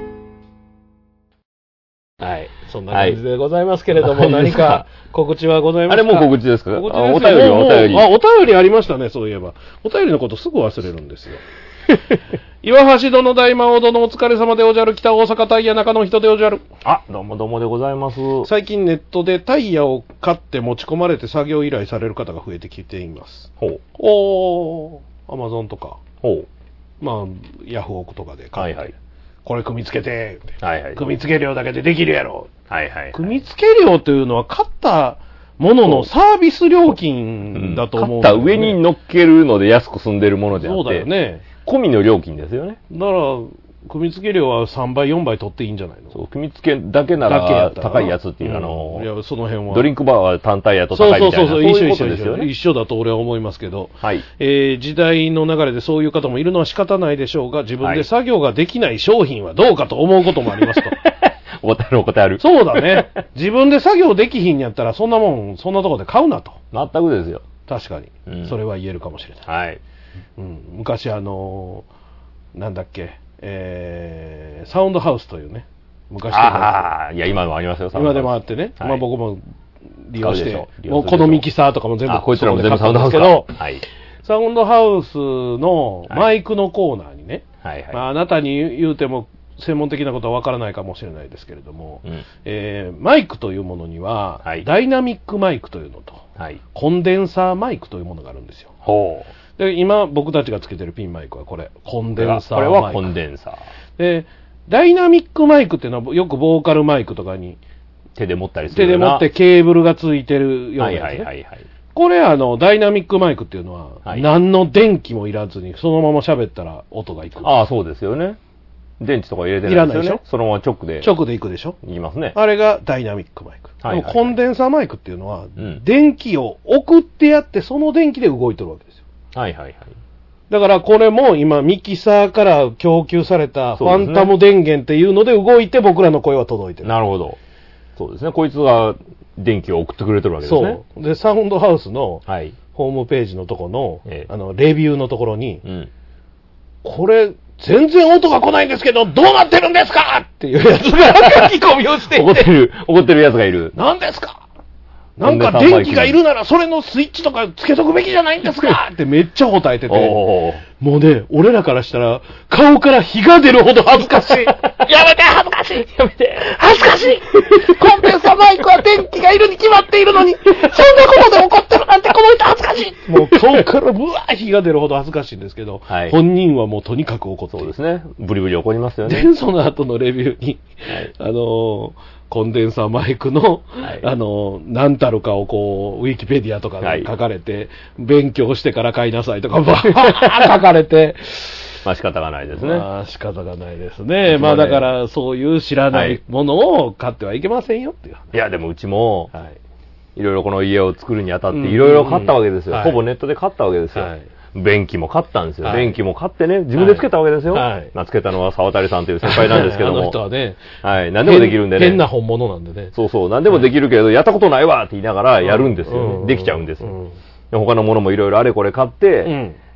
い、そんな感じでございますけれども、はい、何か告知はございますか？ あれもう告知ですか？ 告知です。お便りお便り。 あ、お便りありましたね、そういえば。お便りのことすぐ忘れるんですよ。岩橋殿大魔王殿お疲れ様でおじゃる。北大阪タイヤ中の人でおじゃる。 あ、どうもどうもでございます。 最近ネットでタイヤを買って持ち込まれて作業依頼される方が増えてきています。 ほう。 おー、アマゾンとか。 ほう。 まあ、ヤフオクとかで買って。はいはい。これ組み付けて、 はいはい。 組み付け料だけでできるやろ。 はいはい、はい。 組み付け料というのは買ったもののサービス料金だと思う、 ね。買った上に乗っけるので安く済んでるものであって。 そうだよね。 込みの料金ですよね。 だから、組み付け料はさんばい、よんばい取っていいんじゃないの？ そう、組み付けだけなら高いやつっていう、うん、あの、 いや、その辺は。 ドリンクバーは単体やと高いみたいな。そうそうそう、そういうことですよね。 一緒だと俺は思いますけど、 はい。 えー、時代の流れでそういう方もいるのは仕方ないでしょうが、自分で作業ができない商品はどうかと思うこともありますと。 お答えるお答える。 そうだね。自分で作業できひんやったら、そんなもん、そんなとこで買うなと。 全くですよ。 確かに。うん、それは言えるかもしれない。 はい。 うん、昔あのー、なんだっけ、えー、サウンドハウスというね、昔とああ、いや、今もありますよ、 今でもあってね、はい、まあ僕も利用して、もうこのミキサーとかも全部こいつらも全部サウンドハウスですけど、はい、サウンドハウスのマイクのコーナーにね、はいはいまあ、あなたに言うても専門的なことはわからないかもしれないですけれども、うんえー、マイクというものには、はい、ダイナミックマイクというのと、はい、コンデンサーマイクというものがあるんですよ。 ほうで今僕たちがつけてるピンマイクはこれコンデンサーマイク。 これはコンデンサーでダイナミックマイクっていうのはよくボーカルマイクとかに手で持ったりするような手で持ってケーブルがついてるようなやつ、ねはいはいはいはい、これあのダイナミックマイクっていうのは、はい、何の電気もいらずにそのまま喋ったら音がいく。 ああそうですよね。電池とか入れてないですよね。いらないでしょ。そのまま直で直でいくでしょ。 いきますね。 あれがダイナミックマイク、はいはいはい、でもコンデンサーマイクっていうのは、うん、電気を送ってやってその電気で動いてるわけですよ。 はいはいはい。 だからこれも今ミキサーから供給されたファンタム電源っていうので動いて僕らの声は届いてる。 なるほど。そうですね。こいつが電気を送ってくれてるわけですね。 そう。で、サウンドハウスのホームページのとこの、はい、あのレビューのところに、うん、これ全然音が来ないんですけどどうなってるんですかっていうやつが書き込みをしていて怒ってる怒ってるやつがいる。 何ですか。なんか電気がいるならそれのスイッチとかつけとくべきじゃないんですかってめっちゃ答えてて、もうね俺らからしたら顔から火が出るほど恥ずかしい。やめて恥ずかしいやめて恥ずかしいコンデンサマイクは電気がいるに決まっているのにそんなことで怒ってるなんてこの人恥ずかしい。もう顔からブワー火が出るほど恥ずかしいんですけど、はい、本人はもうとにかく怒っている。 そうですね。ブリブリ怒りますよね。 でその後のレビューに、はい、あのーコンデンサーマイクの、はい、あの、何たるかをこう、ウィキペディアとかで書かれて、はい、勉強してから買いなさいとか、ばー書かれて。 まあ仕方がないですね。 まあ仕方がないですね。まあだからそういう知らないものを買ってはいけませんよっていう。 いやでもうちも、はい、いろいろこの家を作るにあたっていろいろ買ったわけですよ、うんうん。ほぼネットで買ったわけですよ。はい便器も買ったんですよ、はい、便器も買ってね自分でつけたわけですよ、はい、まあ、つけたのは沢渡さんという先輩なんですけどもあの人はね、 はい、何でもできるんでね変な本物なんでねそうそう何でもできるけど、はい、やったことないわって言いながらやるんですよね、うん、できちゃうんですよ、うん、で他のものもいろいろあれこれ買って、うん、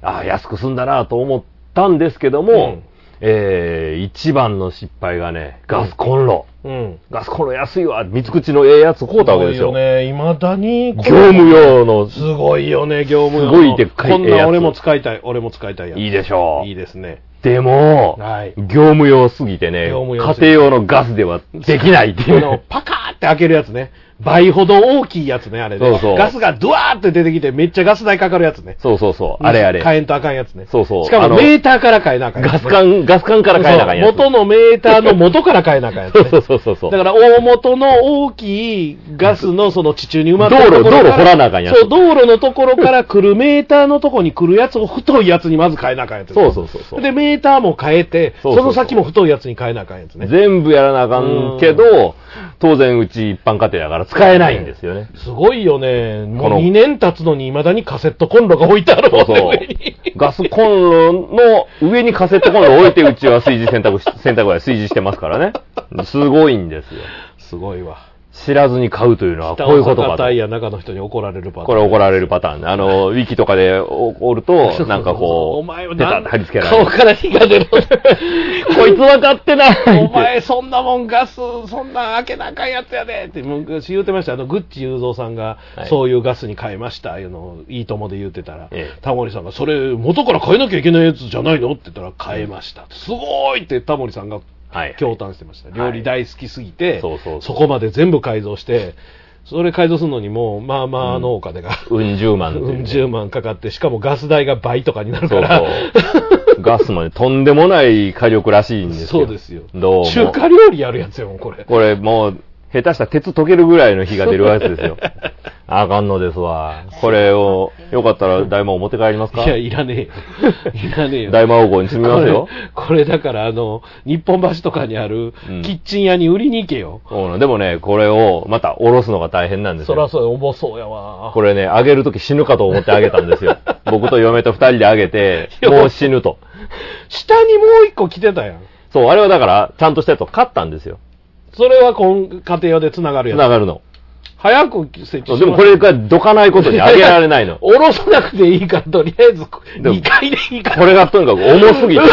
ああ、安く済んだなと思ったんですけども、うん、えー、一番の失敗がね、ガスコンロ。うん、ガスコンロ安いわ。三つ口のええやつ買うたわけですよ。 すごいよね。未だに。 業務用の。 すごいよね、業務用の。 すごいでっかいええやつ。 こんな俺も使いたい。俺も使いたいやつ。 いいでしょう。 いいですね。 でも、はい、業務用すぎてね、家庭用のガスではできないっていう。 のパカーって開けるやつね。倍ほど大きいやつね、あれね。そうそう。ガスがドワーって出てきてめっちゃガス代かかるやつね。 そうそうそう。あれあれ。 変えんとあかんやつね。 そうそう。 しかもメーターから変えなあかんやつ、ね。 ガス管、ガス管から変えなあかんやつ。 元のメーターの元から変えなあかんやつ、ね。 そうそうそうそう。 だから大元の大きいガスのその地中に埋まってるところから。道路、道路掘らなあかんやつ。 そう、道路のところから来るメーターのところに来るやつを太いやつにまず変えなあかんやつ、ね。 そうそうそうそう。 で、メーターも変えて、そうそうそうその先も太いやつに変えなあかんやつね。 全部やらなあかんけど、当然うち一般家庭だから使えないんですよね。 すごいよね。もうにねん経つのに未だにカセットコンロが置いてあるもんね。そうそう。 ガスコンロの上にカセットコンロを置いてうちは炊事洗濯し、洗濯は炊事してますからね。すごいんですよ。 すごいわ。 知らずに買うというのはこういうことかと。 北大阪タイヤ中の人に怒られるパターン。 これ怒られるパターンね。あの、ウィキとかでおると、なんかこう、 お前はペタッと貼り付けられる。 顔から火が出る。 こいつ分かってない。 お前そんなもんガス、そんな開けなあかんやつやでって昔言うてました。あの、グッチ雄三さんが、そういうガスに変えました。いうのをいいともで言うてたら、ええ、タモリさんが、それ元から変えなきゃいけないやつじゃないのって言ったら、変えました。うん、すごいってタモリさんが、はい、驚嘆してました。料理大好きすぎて、はい、そうそうそうそこまで全部改造して、それ改造するのにも、まあまあのお金が、 うん、うん十万、 うん十万かかって、しかもガス代が倍とかになるから。そうそうガスもね、とんでもない火力らしいんですよ。 そうですよ。 どうも中華料理やるやつよ、これ。 これもう、下手したら鉄溶けるぐらいの火が出るやつですよ。あかんのですわ。これを、よかったら大魔王持って帰りますか？ いや、いらねえよ。いらねえよ。 大魔王号に積みますよ。 これ、これだからあの、日本橋とかにある、キッチン屋に売りに行けよ。 うん、でもね、これを、また、おろすのが大変なんですよ。 そらそうよ、重そうやわ。 これね、あげるとき死ぬかと思ってあげたんですよ。僕と嫁と二人であげて、もう死ぬと。 下にもう一個来てたやん。 そう、あれはだから、ちゃんとしたやつを買ったんですよ。 それは今家庭用で繋がるやつ。 繋がるの。 早く設置しでもこれがどかないことにあげられないの。 おろさなくていいから、とりあえずにかいでいいから。 これがとにかく重すぎて。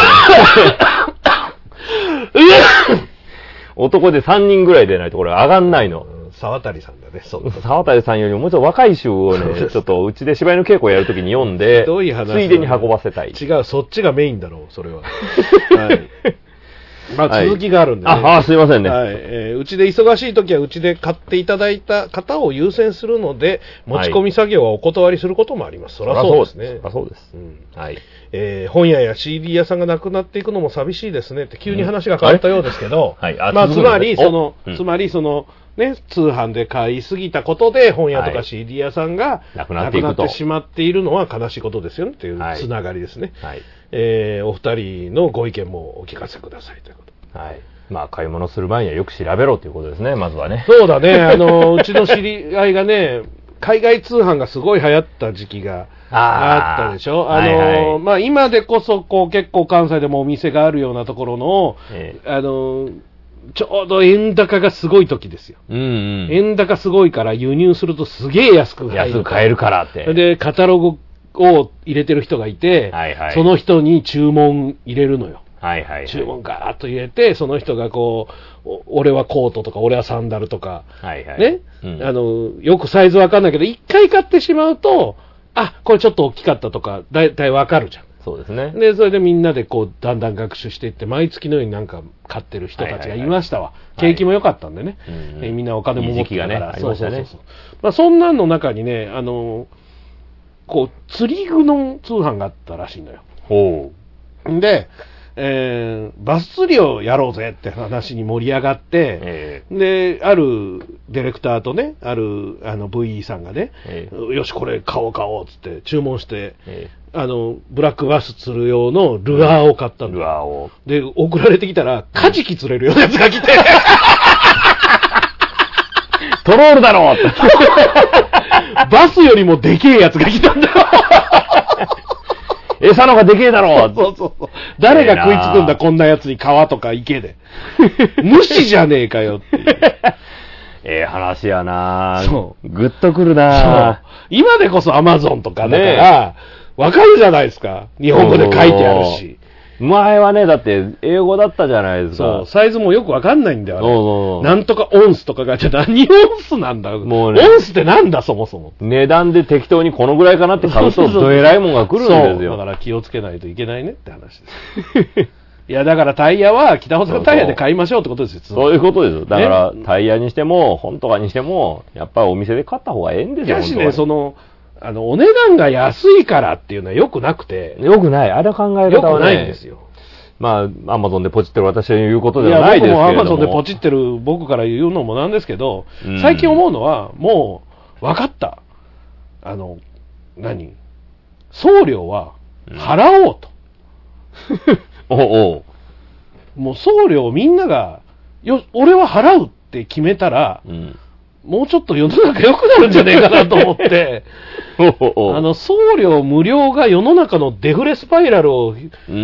男でさんにんぐらいでないとこれ上がんないの。 沢渡さんだね。 そう沢渡さんよりももうちょっと若い衆をね、ちょっとうちで芝居の稽古をやるときに読んで、 どういう話ついでに運ばせたい。 違う、そっちがメインだろう、それは。はい。まあ、続きがあるんでね。 ああ、すいませんね。 はい。えー、うちで忙しい時はうちで買っていただいた方を優先するので、持ち込み作業はお断りすることもあります。そりゃそうですね。 そりゃそうです。うん。 はい。えー、本屋や シーディー 屋さんがなくなっていくのも寂しいですねって急に話が変わったようですけど、うん、はい。あ、まあ、つまり、その、うん、つまり、その、ね、通販で買いすぎたことで本屋とか シーディー 屋さんがなくなっていくと、なくなってしまっているのは悲しいことですよねっていうつながりですね。はい。えー、お二人のご意見もお聞かせくださいということ。 はい。まあ、買い物する前にはよく調べろということですね、まずはね。 そうだね。あの、うちの知り合いがね、海外通販がすごい流行った時期があったでしょ。あ, あの、はいはい、まあ、今でこそ、こう、結構関西でもお店があるようなところの、ええ、あの、ちょうど円高がすごい時ですよ。うんうん、円高すごいから輸入するとすげえ安く買える。 安く買えるからって。 で、カタログを入れてる人がいて、はいはい、その人に注文入れるのよ。はいはいはい、注文ガーッと入れて、その人がこう、俺はコートとか、俺はサンダルとか、はいはい、ね、うん、あの、よくサイズわかんないけど、一回買ってしまうと、あ、これちょっと大きかったとか、だいたいわかるじゃん。 そうですね。 で、それでみんなでこう、だんだん学習していって、毎月のようになんか買ってる人たちがいましたわ。はいはいはい、景気も良かったんでね。はい、えみんなお金も持ってたから。いい時期がね、そうそうそうそう。まあ、そんなんの中にね、あの、こう、釣り具の通販があったらしいのよ。ほう。で、えー、バス釣りをやろうぜって話に盛り上がって、えー、で、あるディレクターとね、あるあの ブイイー さんがね、えー、よし、これ買おう買おうっつって注文して、えー、あの、ブラックバス釣る用のルアーを買ったんだ、うん、ルアーを。で、送られてきたら、カジキ釣れるようなやつが来て、 トロールだろってバスよりもでけえやつが来たんだよ餌のがでけえだろそうそうそう。誰が食いつくんだ、こんなやつに川とか池で。無視じゃねえかよっていう。 ええ話やなそう。グッとくるなそう。今でこそアマゾンとかだから、 わかるじゃないですか。日本語で書いてあるし。 前はね、だって英語だったじゃないですか。 そう、サイズもよくわかんないんだよ、ね。 そうそうなんとかオンスとかが、じゃあ何オンスなんだ。もうね。オンスってなんだ、そもそも。 値段で適当にこのぐらいかなって買うと、どえらいもんが来るんですよ。 そう、だから気をつけないといけないねって話です。いや、だからタイヤは北大阪タイヤで買いましょうってことですよ。 そういうことですよ。だから、ね、タイヤにしても、本とかにしても、やっぱりお店で買った方がええんですよ。 しかしね、その、あの、お値段が安いからっていうのは良くなくて。 良くない。あれ考え方はね。 良くないんですよ。 まあ、アマゾンでポチってる私が言うことではないですけれども。いや、僕もアマゾンでポチってる僕から言うのもなんですけど、うん、最近思うのは、もう、分かった。あの、何送料は、払おうと。 うん、おうおう。 もう送料みんなが、よ、俺は払うって決めたら、うん、もうちょっと世の中良くなるんじゃねえかなと思って、おおあの、送料無料が世の中のデフレスパイラルを、うん、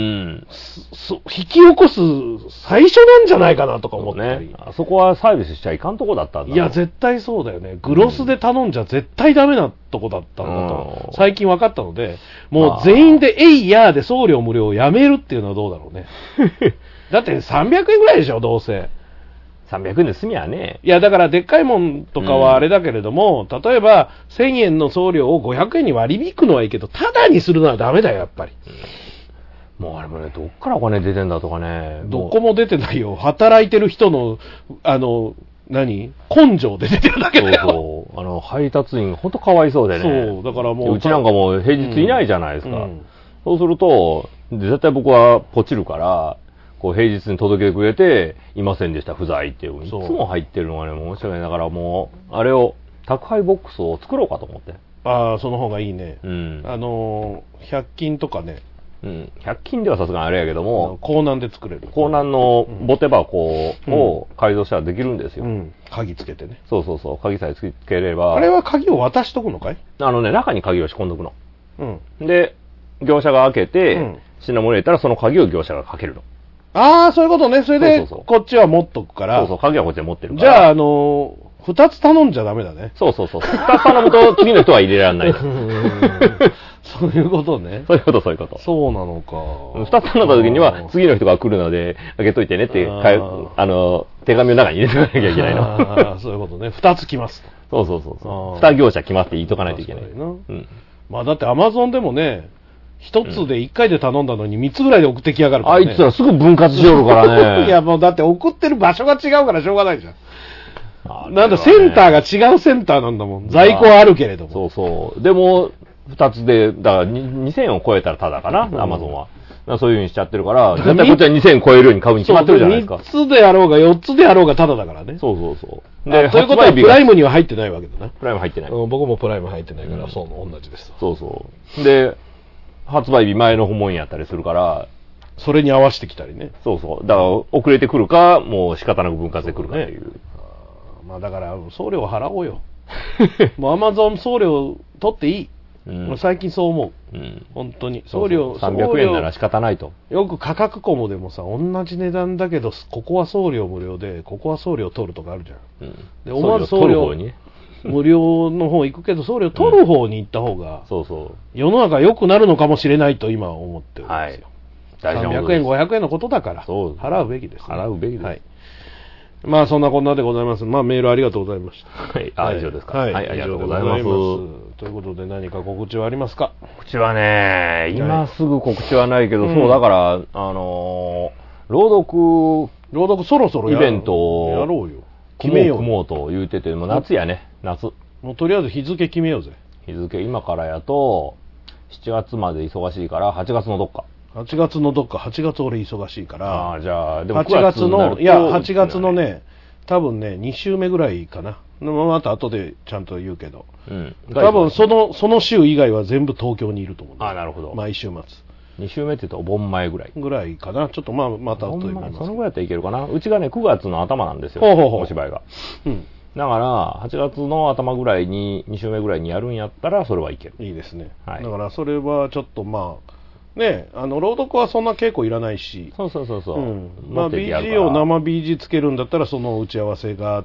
引き起こす最初なんじゃないかなとか思ったり、 ね、あそこはサービスしちゃいかんとこだったんだ。 いや、絶対そうだよね。グロスで頼んじゃ絶対ダメなとこだったんだと、うん、最近分かったので、もう全員でえいやーで送料無料をやめるっていうのはどうだろうね。だってさんびゃくえんぐらいでしょ、どうせ。 さんびゃくえんで済みやね。 いや、だからでっかいもんとかはあれだけれども、うん、例えばせんえんの送料をごひゃくえんに割り引くのはいいけど、ただにするのはダメだよ、やっぱり。 うん、もうあれもね、どっからお金出てんだとかね。 どこも出てないよ。働いてる人の、あの、何根性で出てるだけだよ。 そうそう。あの、配達員、ほんとかわいそうでね。 そう、だからもう。 うちなんかもう平日いないじゃないですか。うんうん、そうすると、絶対僕はポチるから、こう平日に届けてくれて、いませんでした、不在っていう。いつも入ってるのがね、面白い。だからもう、あれを、宅配ボックスを作ろうかと思って。 ああ、その方がいいね。うん。あのー、ひゃく均とかね。 うん。ひゃく均ではさすがにあれやけども、 港南で作れる。 港南のボテ箱を改造したらできるんですよ。 うん。鍵つけてね。 そうそうそう。鍵さえつければ。 あれは鍵を渡しとくのかい？ あのね、中に鍵を仕込んどくの。うん。で、業者が開けて、うん、品物入れたらその鍵を業者がかけるの。 ああ、そういうことね。それで、そうそうそうこっちは持っとくから。 そうそう、鍵はこっちで持ってるから。 じゃあ、あのー、二つ頼んじゃダメだね。 そうそうそう。二つ頼むと次の人は入れられない。 そういうことね。 そういうこと、そういうこと。 そうなのか。 二つ頼んだ時には、次の人が来るので、開けといてねって、あ, あの、手紙の中に入れておかなきゃいけないの。 ああ、そういうことね。二つ来ますと。そうそうそう。二業者来ますって言いとかないといけない。なうん、 まあだってアマゾンでもね、一つで一回で頼んだのに三つぐらいで送ってきやがるから、ね、 あいつらすぐ分割しよるからね。 いやもうだって送ってる場所が違うからしょうがないじゃん。ね、なんだセンターが違うセンターなんだもん。在庫はあるけれども。 そうそう。でも二つでだからにせんえんを超えたらただかな、アマゾンは。そういう風にしちゃってるから、絶対こっちはにせんえん超えるように買うに決まってるじゃないですか。 みっつであろうがよっつであろうがただだからね。 そうそうそう。 で、ということはプライムには入ってないわけだな。 プライム入ってない。 うん、僕もプライム入ってないから、うん、そう同じです。 そうそう。で、発売日前のもんやったりするから、 それに合わせてきたりね。 そうそう。だから遅れてくるか、もう仕方なく分割でくるかという。うね、 まあだから送料払おうよ。もうアマゾン送料取っていい。うん、俺最近そう思う。うん、本当に。送料、 そうそうさんびゃくえんなら仕方ないと。 よく価格コモでもさ、同じ値段だけど、ここは送料無料で、ここは送料取るとかあるじゃん。うん、で、思わず送料無料の方行くけど、送料取る方に行った方が、うん、そうそう。世の中良くなるのかもしれないと今は思ってるんですよ。はい、さんびゃくえん、ごひゃくえんのことだから、払うべきです、ね。 払うべきです。 はい。まあそんなこんなでございます。まあメールありがとうございました。 はい、あ、以上ですか。 はい、はい、ありがとうございます。ということで何か告知はありますか？ 告知はね、今すぐ告知はないけど、うん、そうだから、あのー、朗読、 朗読そろそろイベントをやろうよ。 決めよう。組もうと言うてて、もう夏やね、夏。 もうとりあえず日付決めようぜ。 日付今からやと、しちがつまで忙しいから、はちがつのどっか。 はちがつのどっか、はちがつ俺忙しいから、 ああ、じゃあ、でもはちがつの、いや、はちがつのね、多分ね、に週目ぐらいかな。また後でちゃんと言うけど。うん。多分その、その週以外は全部東京にいると思う。 ああ、なるほど。 毎週末。 に週目って言うとお盆前ぐらい。 ぐらいかな。ちょっとまあ、また後で言います。 そのぐらいだったらいけるかな。うちがね、くがつの頭なんですよ。ほうほうほうお芝居が。うん。だから、はちがつの頭ぐらいに、に週目ぐらいにやるんやったら、それはいける。 いいですね。はい。だから、それはちょっとまあ、ね、あの朗読はそんな稽古いらないし、 そうそうそうそう、うん、 まあ ビージー を生 ビージー つけるんだったらその打ち合わせがあって、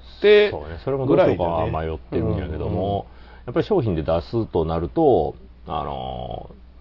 そうね、それもどうしようか迷ってるんやけども、うんうん、やっぱり商品で出すとなると、あの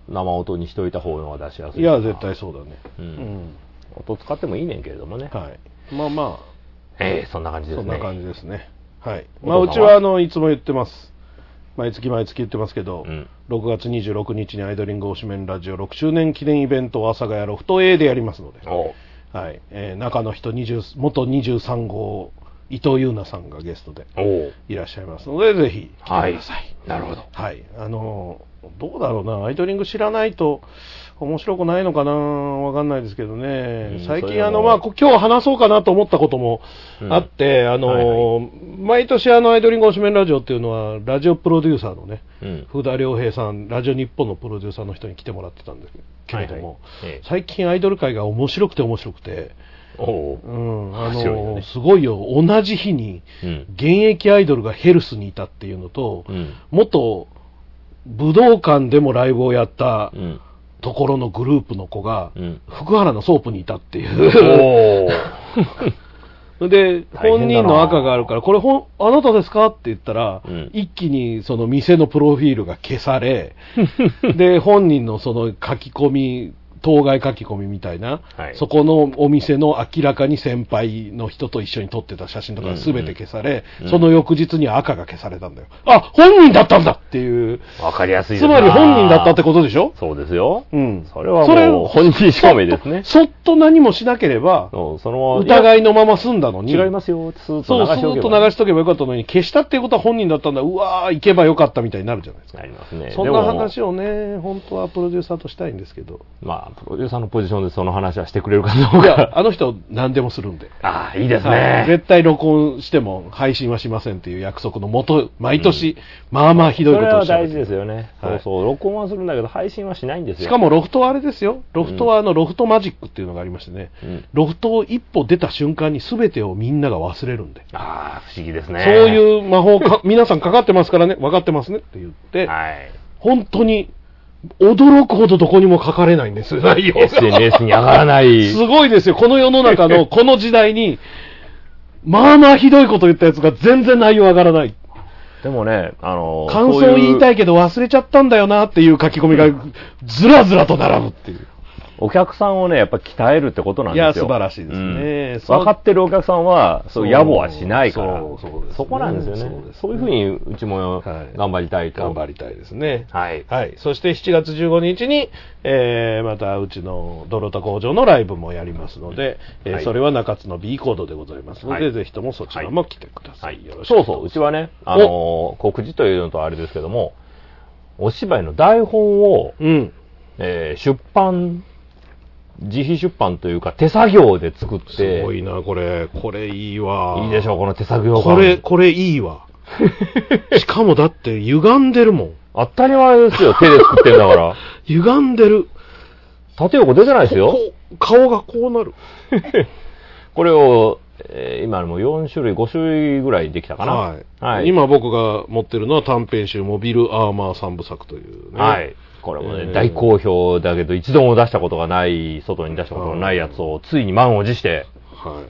生音にしといた方が出しやすい。 いや、絶対そうだね。 うん。うん、音使ってもいいねんけれどもね。 はい。まあまあ。 ええー、そんな感じですね。 そんな感じですね。はい。まあ、うちは、あの、いつも言ってます。毎月毎月言ってますけど、うん、ろくがつにじゅうろくにちにアイドリング推しメンラジオろくしゅうねん記念イベントを阿佐ヶ谷ロフト A でやりますので、はい、えー、中の人にじゅう元にじゅうさん号伊藤優奈さんがゲストでいらっしゃいますので、ぜひ来てください。はい、 なるほど。 はい。あのどうだろうな、アイドリング知らないと面白くないのかな、わかんないですけどね、うん、最近あの、まあ、今日話そうかなと思ったこともあって、うん、あの、はいはい、毎年あのアイドリング推しメンラジオっていうのはラジオプロデューサーのね、うん、福田良平さん、ラジオ日本のプロデューサーの人に来てもらってたんですけれども、はいはい、最近アイドル界が面白くて面白くて、おうん、あの、ね、すごいよ、同じ日に現役アイドルがヘルスにいたっていうのと、うん、元武道館でもライブをやったところのグループの子が、うん、福原のソープにいたっていうで本人の赤があるから、これほんあなたですかって言ったら、うん、一気にその店のプロフィールが消されで本人のその書き込み当該書き込みみたいな、はい、そこのお店の明らかに先輩の人と一緒に撮ってた写真とか全て消され、うんうん、その翌日に赤が消されたんだよ。あ、本人だったんだっていう。 わかりやすいですね。つまり本人だったってことでしょ。 そうですよ。うん。それはもう本人証明ですね。 そっと何もしなければ、その疑いのまま済んだのに。 違いますよ。スーッと流しとけば。そう、スーッと流しとけばよかったのに、消したっていうことは本人だったんだ。うわー、行けばよかったみたいになるじゃないですか。 なりますね。 そんな話をね、本当はプロデューサーとしたいんですけど。 まあ、プロデューサーのポジションでその話はしてくれるかどうか。いや、 あの人何でもするんで。 ああ、いいですね、はい。絶対録音しても配信はしませんっていう約束のもと、毎年、うん、まあまあひどいことをしてる。 それは大事ですよね。はい、そうそう、録音はするんだけど配信はしないんですよ。 しかもロフトはあれですよ。ロフトはあのロフトマジックっていうのがありましてね。うん、ロフトを一歩出た瞬間に全てをみんなが忘れるんで。 ああ、不思議ですね。 そういう魔法か、皆さんかかってますからね、分かってますねって言って、はい、本当に、驚くほどどこにも書かれないんですよ、内容が。 エスエヌエス に上がらない。 すごいですよ、この世の中のこの時代に、まあまあひどいこと言ったやつが全然内容上がらない。 でもね、あのー、 感想言いたいけど忘れちゃったんだよなっていう書き込みがずらずらと並ぶっていう。 お客さんをね、やっぱ鍛えるってことなんですよ。いや、 素晴らしいですね。 うん、分かってるお客さんは、そう、野暮はしないから。そう、そうですね。そこなんですよね。そうですね。そういうふうに、うちも頑張りたいと、 はい。頑張りたいですね。 はい。 はい。そしてしちがつじゅうごにちに、えー、またうちのドロタ工場のライブもやりますので、えーはい、それは中津の B コードでございますので、はい、ぜひともそちらも来てください。はい、よろしくお願いします。そうそう、 うちはね、あのー、告示というのとあれですけども、お芝居の台本を、うん、えー、出版、自費出版というか手作業で作って。 すごいな、これ。これいいわ。 いいでしょう、この手作業感。 これ、これいいわ。しかもだって歪んでるもん。 当たり前ですよ、手で作ってんだから。 歪んでる。 縦横出てないですよ。 顔がこうなる。 これを、えー、今もよんしゅるい、ごしゅるいぐらいできたかな。はい。 はい、今僕が持ってるのは短編集モビルアーマー三部作というね。 はい。これもね、えー、大好評だけど、一度も出したことがない、外に出したことがないやつを、ついに満を持して、はい。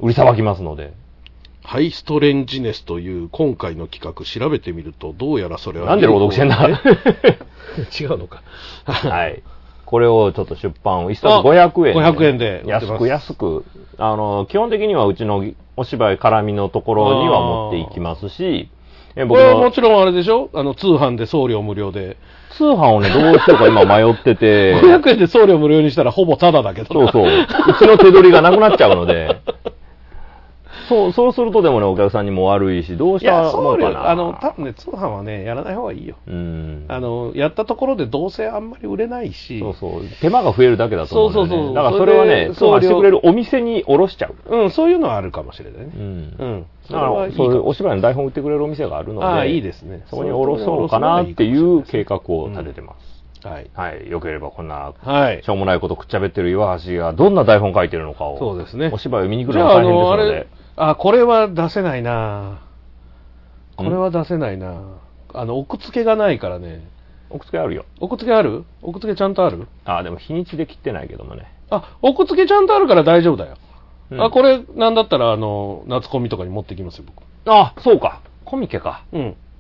売りさばきますので。 ハイストレンジネスという今回の企画調べてみると、どうやらそれは。 なんで朗読してんだ違うのか。 はい。これをちょっと出版を、一冊ごひゃくえんで。 ごひゃくえんで。 安く安く。あの、基本的にはうちのお芝居絡みのところには持っていきますし、 え僕はもちろんあれでしょあの、通販で送料無料で。 通販をね、どうしようか今迷ってて。 ごひゃくえんで送料無料にしたらほぼタダだけど。 そうそう。うちの手取りがなくなっちゃうので。そう、そうするとでもね、お客さんにも悪いし、どうしたもんかな。 あの、多分ね、通販はね、やらない方がいいよ。うん。あの、やったところでどうせあんまり売れないし。 そうそう。手間が増えるだけだと思うんだよね。そうそうそう。だからそれはね、通販してくれるお店に卸しちゃう。 うん、そういうのはあるかもしれないね。うん。 うん。だからそういうお芝居の台本売ってくれるお店があるので、 ああ、いいですね。 そこに卸そうかなっていう計画を立ててます。はい。はい。よければこんな、はい。しょうもないことくっちゃべってる岩橋がどんな台本書いてるのかを、 そうですね。 お芝居を見に来るのが大変ですので。 あ、これは出せないなこれは出せないなあの、奥付けがないからね。 奥付けあるよ。 奥付けある奥付けちゃんとあるあ、でも日にちで切ってないけどもね。 あ、奥付けちゃんとあるから大丈夫だよ。うん、あ、これ、なんだったら、あの、夏コミとかに持ってきますよ、僕。 あ、そうか。コミケか。 うん。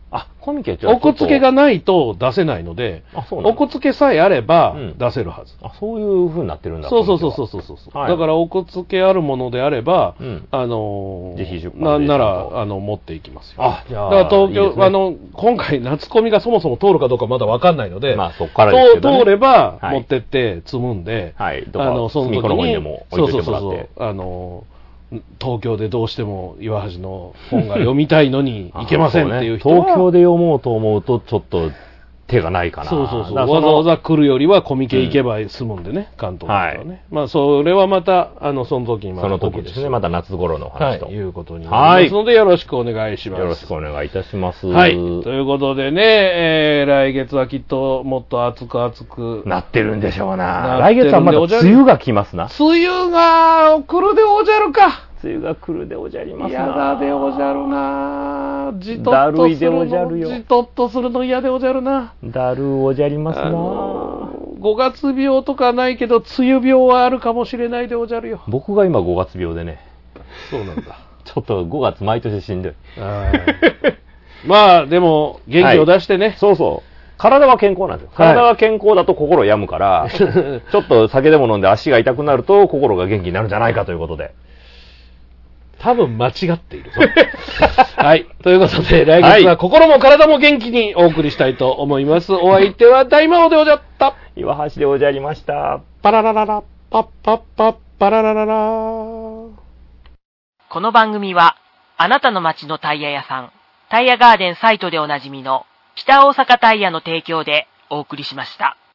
あ、コミケっておこつけがないと出せないので、あ、そうなんおこつけさえあれば出せるはず。 うん、あ、そういう風になってるんだ。 そうそうそうそうそうそう、はい。だからおこつけあるものであれば、うん、あのー、 ぜひ出版なんなら、あの、持っていきますよ。 あ、じゃあ。 だから東京、いいね、あの、今回夏コミがそもそも通るかどうかまだわかんないので、 まあそっからですけどね、 通れば持ってって積むんで、 はい。 あの、その時に、 隅っこの方にでも置いといてもらって。そうそうそうそう、あのー、東京でどうしても岩橋の本が読みたいのに行けませんっていう人は、 ね、東京で読もうと思うとちょっと手がないかな。 そうそうそう。わざわざ来るよりはコミケ行けば済むんでね、うん、関東とかはね。はい、まあそれはまた、あの、その時にまた。 その時ですね。また夏頃の話と。 はい、いうことになりますので、よろしくお願いします。 よろしくお願いいたします。 はい。ということでね、えー、来月はきっともっと暑く暑く。 なってるんでしょうな。来月はまだ梅雨が来ますな。 梅雨が来るでおじゃるか。 梅雨が来るでおじゃりますな。 嫌だでおじゃるな。じとっとするの。じじとっとするの嫌でおじゃるな。 だるおじゃりますな。 ごがつ病とかないけど、梅雨病はあるかもしれないでおじゃるよ。 僕が今ごがつ病でね。 そうなんだ。 ちょっとごがつ毎年しんどい。 まあ、でも、元気を出してね。はい、 そうそう。体は健康なんですよ。体は健康だと心病むから、はい、ちょっと酒でも飲んで足が痛くなると心が元気になるんじゃないかということで。 多分間違っている。はい。ということで、来月は心も体も元気にお送りしたいと思います。お相手は大魔王でおじゃった。 岩橋でおじゃりました。 パララララ、パッパッパッパララララ。この番組は、あなたの街のタイヤ屋さん、タイヤガーデンサイトでおなじみの北大阪タイヤの提供でお送りしました。